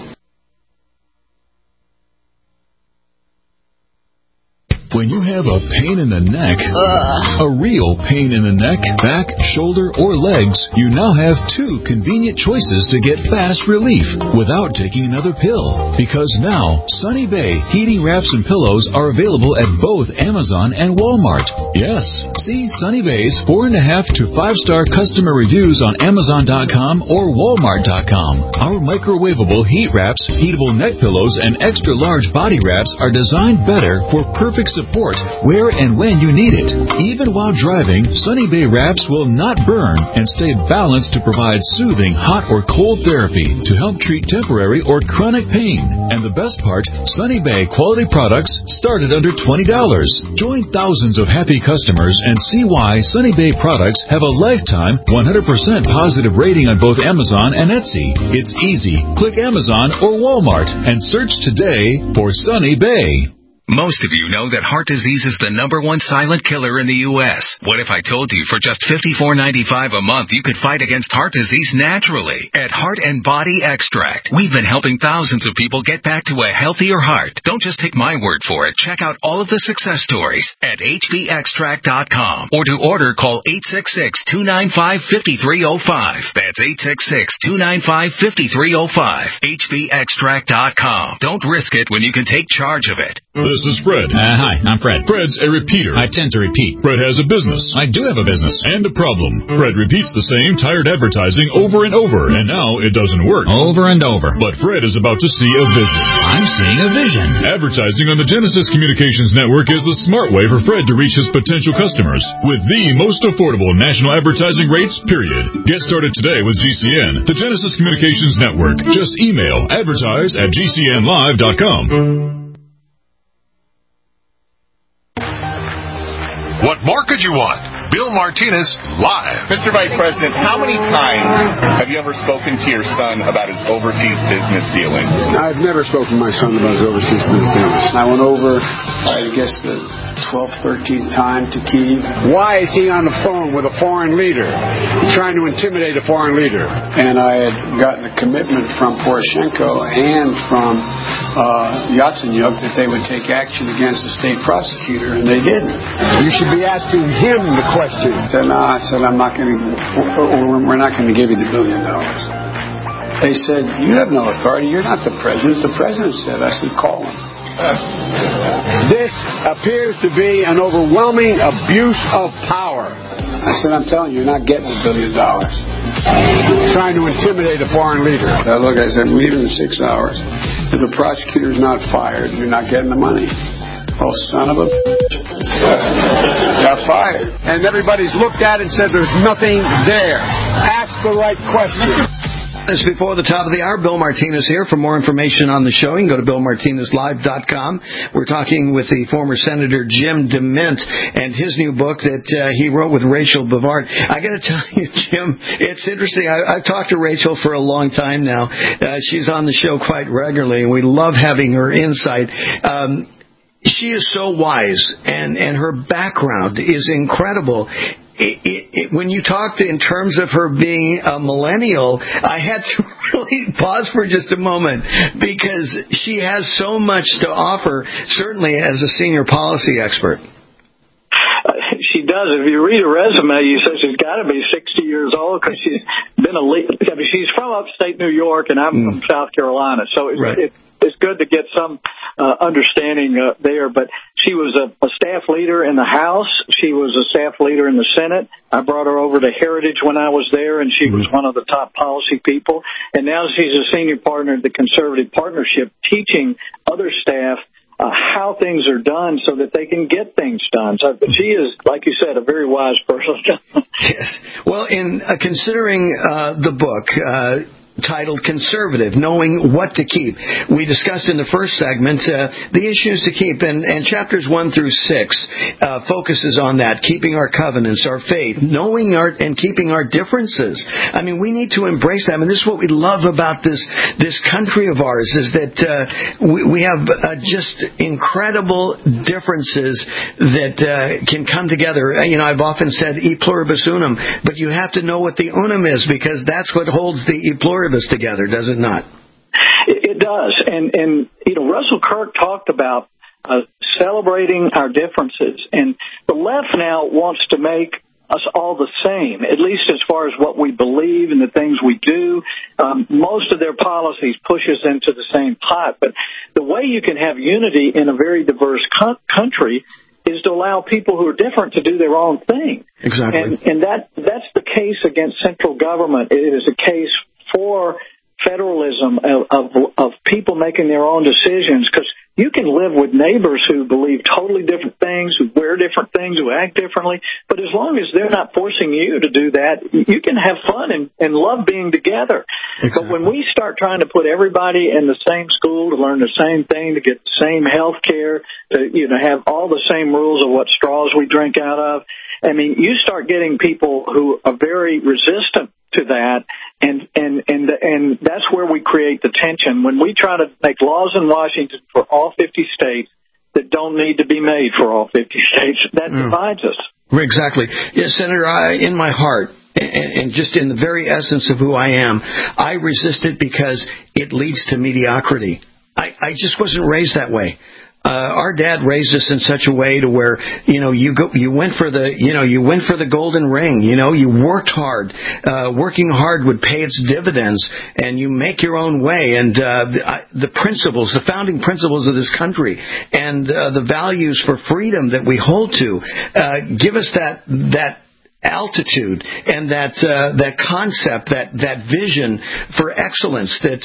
When you have a pain in the neck, uh. a real pain in the neck, back, shoulder, or legs, you now have two convenient choices to get fast relief without taking another pill. Because now, Sunny Bay heating wraps and pillows are available at both Amazon and Walmart. Yes, see Sunny Bay's four and a half to five star customer reviews on Amazon dot com or Walmart dot com. Our microwavable heat wraps, heatable neck pillows, and extra large body wraps are designed better for perfect support where and when you need it. Even while driving, Sunny Bay wraps will not burn and stay balanced to provide soothing hot or cold therapy to help treat temporary or chronic pain. And the best part, Sunny Bay quality products start at under twenty dollars. Join thousands of happy customers and see why Sunny Bay products have a lifetime one hundred percent positive rating on both Amazon and Etsy. It's easy. Click Amazon or Walmart and search today for Sunny Bay.
Most of you know that heart disease is the number one silent killer in the U S What if I told you for just fifty-four ninety-five a month you could fight against heart disease naturally? At Heart and Body Extract, we've been helping thousands of people get back to a healthier heart. Don't just take my word for it. Check out all of the success stories at H B extract dot com. Or to order, call eight six six, two nine five, five three zero five. That's eight six six, two nine five, five three zero five. H B extract dot com. Don't risk it when you can take charge of it.
This is Fred.
Uh, hi, I'm Fred.
Fred's a repeater.
I tend to repeat.
Fred has a business.
I do have a business.
And a problem. Fred repeats the same tired advertising over and over, and now it doesn't work.
Over and over.
But Fred is about to see a vision.
I'm seeing a vision.
Advertising on the Genesis Communications Network is the smart way for Fred to reach his potential customers with the most affordable national advertising rates, period. Get started today with G C N, the Genesis Communications Network. Just email advertise at G C N live dot com.
What more could you want? Bill Martinez, live.
Mister Vice President, how many times have you ever spoken to your son about his overseas business dealings?
I've never spoken to my son about his overseas business dealings. I went over, I guess, the twelfth, thirteenth time to Kyiv. Why is he on the phone with a foreign leader, trying to intimidate a foreign leader? And I had gotten a commitment from Poroshenko and from uh, Yatsenyuk that they would take action against the state prosecutor, and they didn't. You should be asking him the question. I said, no, I said, I'm not going to, or we're not going to give you the billion dollars. They said, you have no authority. You're not the president. The president said. I said, call him. This appears to be an overwhelming abuse of power. I said, I'm telling you, you're not getting a billion dollars. Trying to intimidate a foreign leader. I look, I said, I'm leaving in six hours. If the prosecutor's not fired, you're not getting the money. Oh, son of a got fired. And everybody's looked at it and said there's nothing there. Ask the right question.
This is before the top of the hour. Bill Martinez here. For more information on the show, you can go to Bill Martinez live dot com. We're talking with the former Senator Jim DeMint and his new book that uh, he wrote with Rachel Bovard. I got to tell you, Jim, it's interesting. I, I've talked to Rachel for a long time now. Uh, she's on the show quite regularly, and we love having her insight. Um, she is so wise, and, and her background is incredible. It, it, it, when you talked in terms of her being a millennial, I had to really pause for just a moment because she has so much to offer, certainly as a senior policy expert.
Uh, she does. If you read her resume, you say she's got to be sixty years old because she's been a lead. I mean, she's from upstate New York, and I'm mm. from South Carolina, so it's, right. it, it's good to get some uh, understanding uh, there. But she was a, a staff leader in the House. She was a staff leader in the Senate. I brought her over to Heritage when I was there, and she mm-hmm. was one of the top policy people. And now she's a senior partner at the Conservative Partnership, teaching other staff uh, how things are done so that they can get things done. So she is, like you said, a very wise person.
Yes. Well, in uh, considering uh, the book, uh, titled Conservative, Knowing What to Keep. We discussed in the first segment uh, the issues to keep, and, and chapters one through six uh, focuses on that, keeping our covenants, our faith, knowing our and keeping our differences. I mean, we need to embrace that. I mean, this is what we love about this this country of ours, is that uh, we, we have uh, just incredible differences that uh, can come together. You know, I've often said e pluribus unum, but you have to know what the unum is, because that's what holds the e pluribus together, does it not?
It, it does. And, and, you know, Russell Kirk talked about uh, celebrating our differences. And the left now wants to make us all the same, at least as far as what we believe and the things we do. Um, most of their policies push us into the same pot. But the way you can have unity in a very diverse co- country is to allow people who are different to do their own thing.
Exactly.
And, and that that's the case against central government. It is a case for federalism, of, of, of people making their own decisions, because you can live with neighbors who believe totally different things, who wear different things, who act differently, but as long as they're not forcing you to do that, you can have fun and, and love being together. Exactly. But when we start trying to put everybody in the same school to learn the same thing, to get the same health care, to, you know, have all the same rules of what straws we drink out of, I mean, you start getting people who are very resistant to that, and and and and that's where we create the tension. When we try to make laws in Washington for all fifty states that don't need to be made for all fifty states, that mm. divides us.
Exactly. Yes, Senator, I, in my heart, and, and just in the very essence of who I am, I resist it because it leads to mediocrity. I, I just wasn't raised that way. Uh, our dad raised us in such a way to where, you know, you go, you went for the, you know, you went for the golden ring. You know, you worked hard. Uh, working hard would pay its dividends, and you make your own way. And uh, the, uh, the principles, the founding principles of this country, and uh, the values for freedom that we hold to, uh, give us that that. altitude and that uh, that concept, that that vision for excellence, that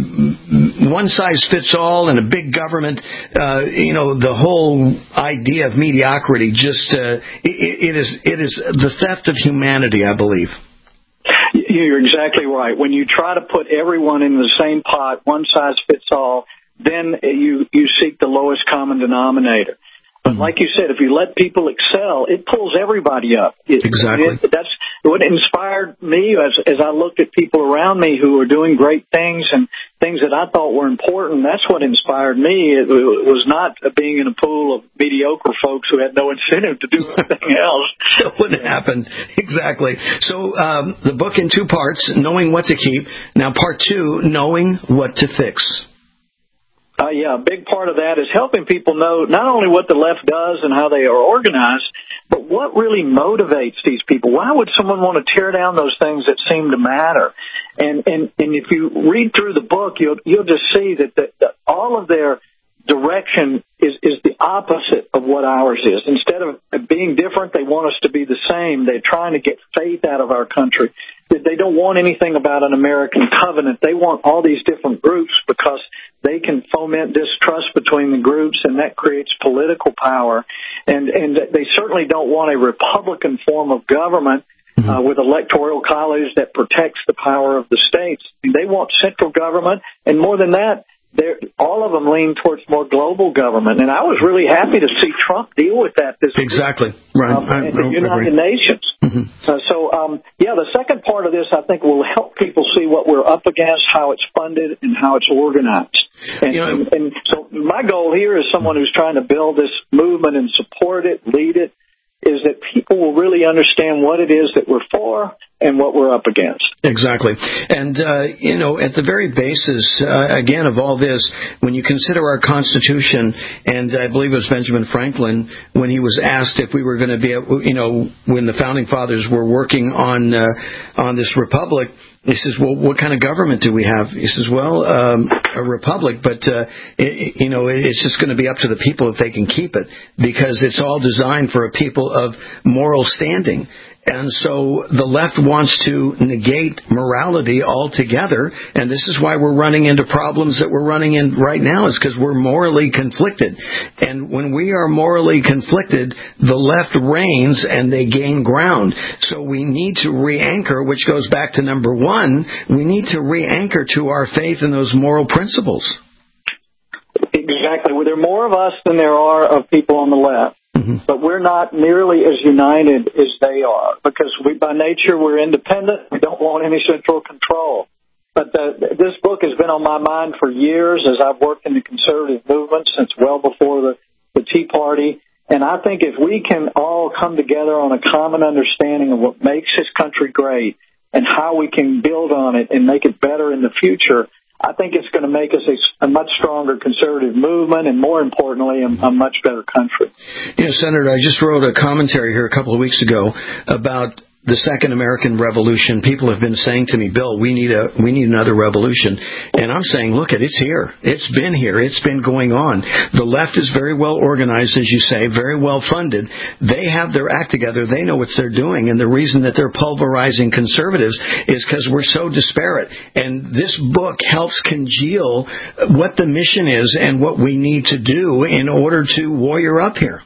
um, one size fits all and a big government, uh, you know, the whole idea of mediocrity just uh, it, it is it is the theft of humanity, I believe.
You're exactly right. When you try to put everyone in the same pot, one size fits all, then you you seek the lowest common denominator. But like you said, if you let people excel, it pulls everybody up. It,
exactly.
It, that's what inspired me as, as I looked at people around me who were doing great things and things that I thought were important. That's what inspired me. It, it was not being in a pool of mediocre folks who had no incentive to do anything else.
That wouldn't happen. Exactly. So um, the book in two parts, Knowing What to Keep. Now part two, Knowing What to Fix.
Uh, yeah, a big part of that is helping people know not only what the left does and how they are organized, but what really motivates these people. Why would someone want to tear down those things that seem to matter? And and, and if you read through the book, you'll you'll just see that, that, that all of their direction is, is the opposite of what ours is. Instead of being different, they want us to be the same. They're trying to get faith out of our country. They don't want anything about an American covenant. They want all these different groups because they can foment distrust between the groups, and that creates political power. And, and they certainly don't want a Republican form of government uh, with electoral college that protects the power of the states. They want central government, and more than that, they're, all of them lean towards more global government. And I was really happy to see Trump deal with that this
exactly
week,
right
um,
I,
in the United Nations. Mm-hmm. Uh, so, um, yeah, the second part of this, I think, will help people see what we're up against, how it's funded, and how it's organized. And, you know, and, and so my goal here as someone who's trying to build this movement and support it, lead it, is that people will really understand what it is that we're for and what we're up against.
Exactly. And, uh, you know, at the very basis, uh, again, of all this, when you consider our Constitution, and I believe it was Benjamin Franklin, when he was asked if we were going to be, you know, when the Founding Fathers were working on uh, on this republic, he says, well, what kind of government do we have? He says, well, um, a republic, but, uh, it, you know, it's just going to be up to the people if they can keep it, because it's all designed for a people of moral standing. And so the left wants to negate morality altogether, and this is why we're running into problems that we're running in right now, is because we're morally conflicted. And when we are morally conflicted, the left reigns and they gain ground. So we need to re-anchor, which goes back to number one, we need to re-anchor to our faith in those moral principles.
Exactly. Well, there are more of us than there are of people on the left. Mm-hmm. But we're not nearly as united as they are, because we, by nature, we're independent. We don't want any central control. But the, this book has been on my mind for years as I've worked in the conservative movement since well before the, the Tea Party. And I think if we can all come together on a common understanding of what makes this country great and how we can build on it and make it better in the future, I think it's going to make us a, a much stronger conservative movement and, more importantly, a, a much better country.
You know, Senator, I just wrote a commentary here a couple of weeks ago about the Second American Revolution. People have been saying to me, Bill, we need a we need another revolution. And I'm saying, look, it, it's here. It's been here. It's been going on. The left is very well organized, as you say, very well funded. They have their act together. They know what they're doing. And the reason that they're pulverizing conservatives is because we're so disparate. And this book helps congeal what the mission is and what we need to do in order to warrior up here.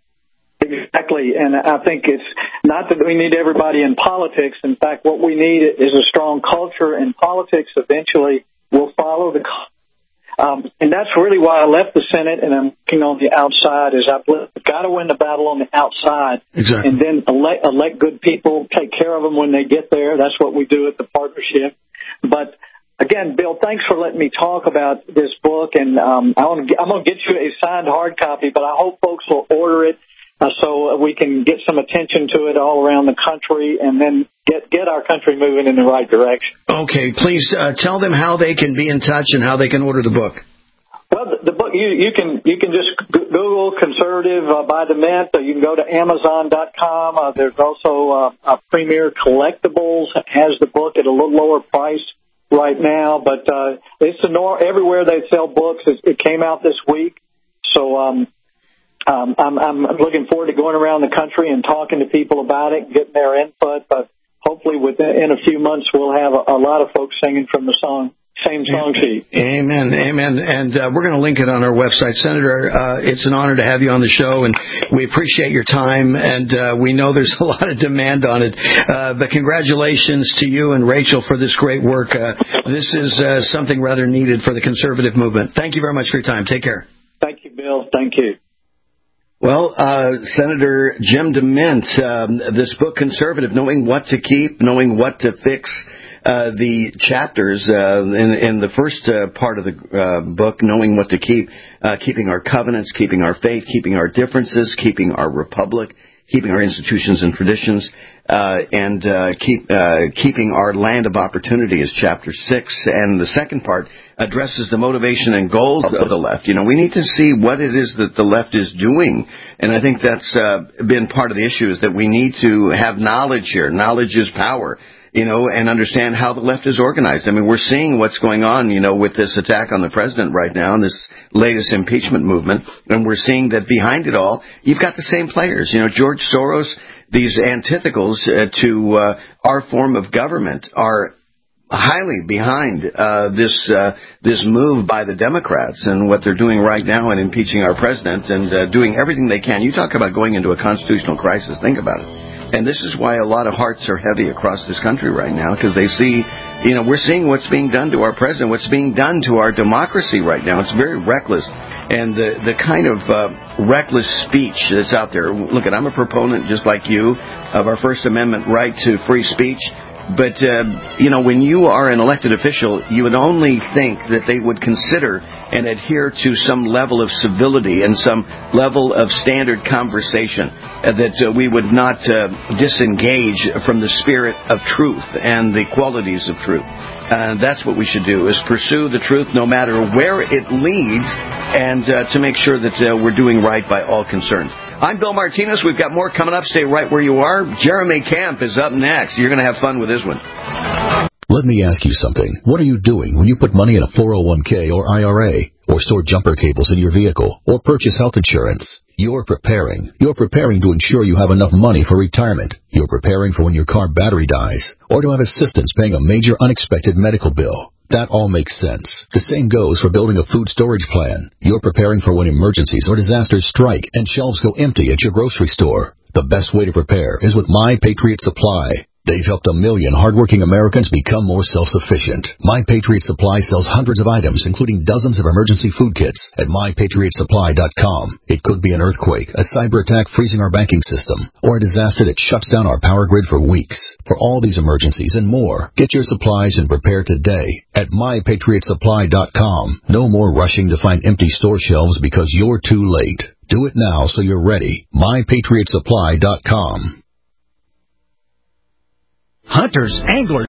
Exactly, and I think it's not that we need everybody in politics. In fact, what we need is a strong culture, and politics eventually will follow the um, and that's really why I left the Senate and I'm working on the outside, is I've got to win the battle on the outside.
Exactly.
And then elect, elect good people, take care of them when they get there. That's what we do at the partnership. But again, Bill, thanks for letting me talk about this book, and um, I want to, I'm going to get you a signed hard copy, but I hope folks will order it. Uh, so we can get some attention to it all around the country and then get get our country moving in the right direction. Okay, please uh, tell them how they can be in touch and how they can order the book. Well, the, the book, you, you can you can just Google Conservative uh, by DeMint. Uh, you can go to Amazon dot com. Uh, there's also uh, a Premier Collectibles has the book at a little lower price right now, but uh, it's a nor- everywhere they sell books. It, it came out this week, so. Um, Um, I'm, I'm looking forward to going around the country and talking to people about it, getting their input. But hopefully, within a few months, we'll have a, a lot of folks singing from the song, same song sheet. Amen, amen. And uh, we're going to link it on our website, Senator. Uh, it's an honor to have you on the show, and we appreciate your time. And uh, we know there's a lot of demand on it. Uh, but congratulations to you and Rachel for this great work. Uh, this is uh, something rather needed for the conservative movement. Thank you very much for your time. Take care. Thank you, Bill. Thank you. Well, uh, Senator Jim DeMint, um, this book, Conservative, Knowing What to Keep, Knowing What to Fix, uh, the chapters uh, in, in the first uh, part of the uh, book, Knowing What to Keep, uh, keeping our covenants, keeping our faith, keeping our differences, keeping our republic, keeping our institutions and traditions, uh, and uh, keep uh, keeping our land of opportunity is chapter six. And the second part addresses the motivation and goals of the left. You know, we need to see what it is that the left is doing. And I think that's uh, been part of the issue, is that we need to have knowledge here. Knowledge is power. You know, and understand how the left is organized. I mean, we're seeing what's going on, you know, with this attack on the president right now and this latest impeachment movement. And we're seeing that behind it all, you've got the same players. You know, George Soros, these antithetics uh, to uh, our form of government are highly behind uh, this uh, this move by the Democrats and what they're doing right now in impeaching our president and uh, doing everything they can. You talk about going into a constitutional crisis. Think about it. And this is why a lot of hearts are heavy across this country right now, because they see, you know, we're seeing what's being done to our president, what's being done to our democracy right now. It's very reckless. And the, the kind of uh, reckless speech that's out there. Look, I'm a proponent, just like you, of our First Amendment right to free speech. But, uh, you know, when you are an elected official, you would only think that they would consider and adhere to some level of civility and some level of standard conversation, uh, that uh, we would not uh, disengage from the spirit of truth and the qualities of truth. And uh, that's what we should do, is pursue the truth no matter where it leads, and uh, to make sure that uh, we're doing right by all concerned. I'm Bill Martinez. We've got more coming up. Stay right where you are. Jeremy Camp is up next. You're going to have fun with this one.
Let me ask you something. What are you doing when you put money in a four oh one k or I R A, or store jumper cables in your vehicle, or purchase health insurance? You're preparing. You're preparing to ensure you have enough money for retirement. You're preparing for when your car battery dies, or to have assistance paying a major unexpected medical bill. That all makes sense. The same goes for building a food storage plan. You're preparing for when emergencies or disasters strike and shelves go empty at your grocery store. The best way to prepare is with My Patriot Supply. They've helped a million hardworking Americans become more self-sufficient. My Patriot Supply sells hundreds of items, including dozens of emergency food kits at my patriot supply dot com. It could be an earthquake, a cyber attack freezing our banking system, or a disaster that shuts down our power grid for weeks. For all these emergencies and more, get your supplies and prepare today at my patriot supply dot com. No more rushing to find empty store shelves because you're too late. Do it now so you're ready. my patriot supply dot com.
Hunters, anglers,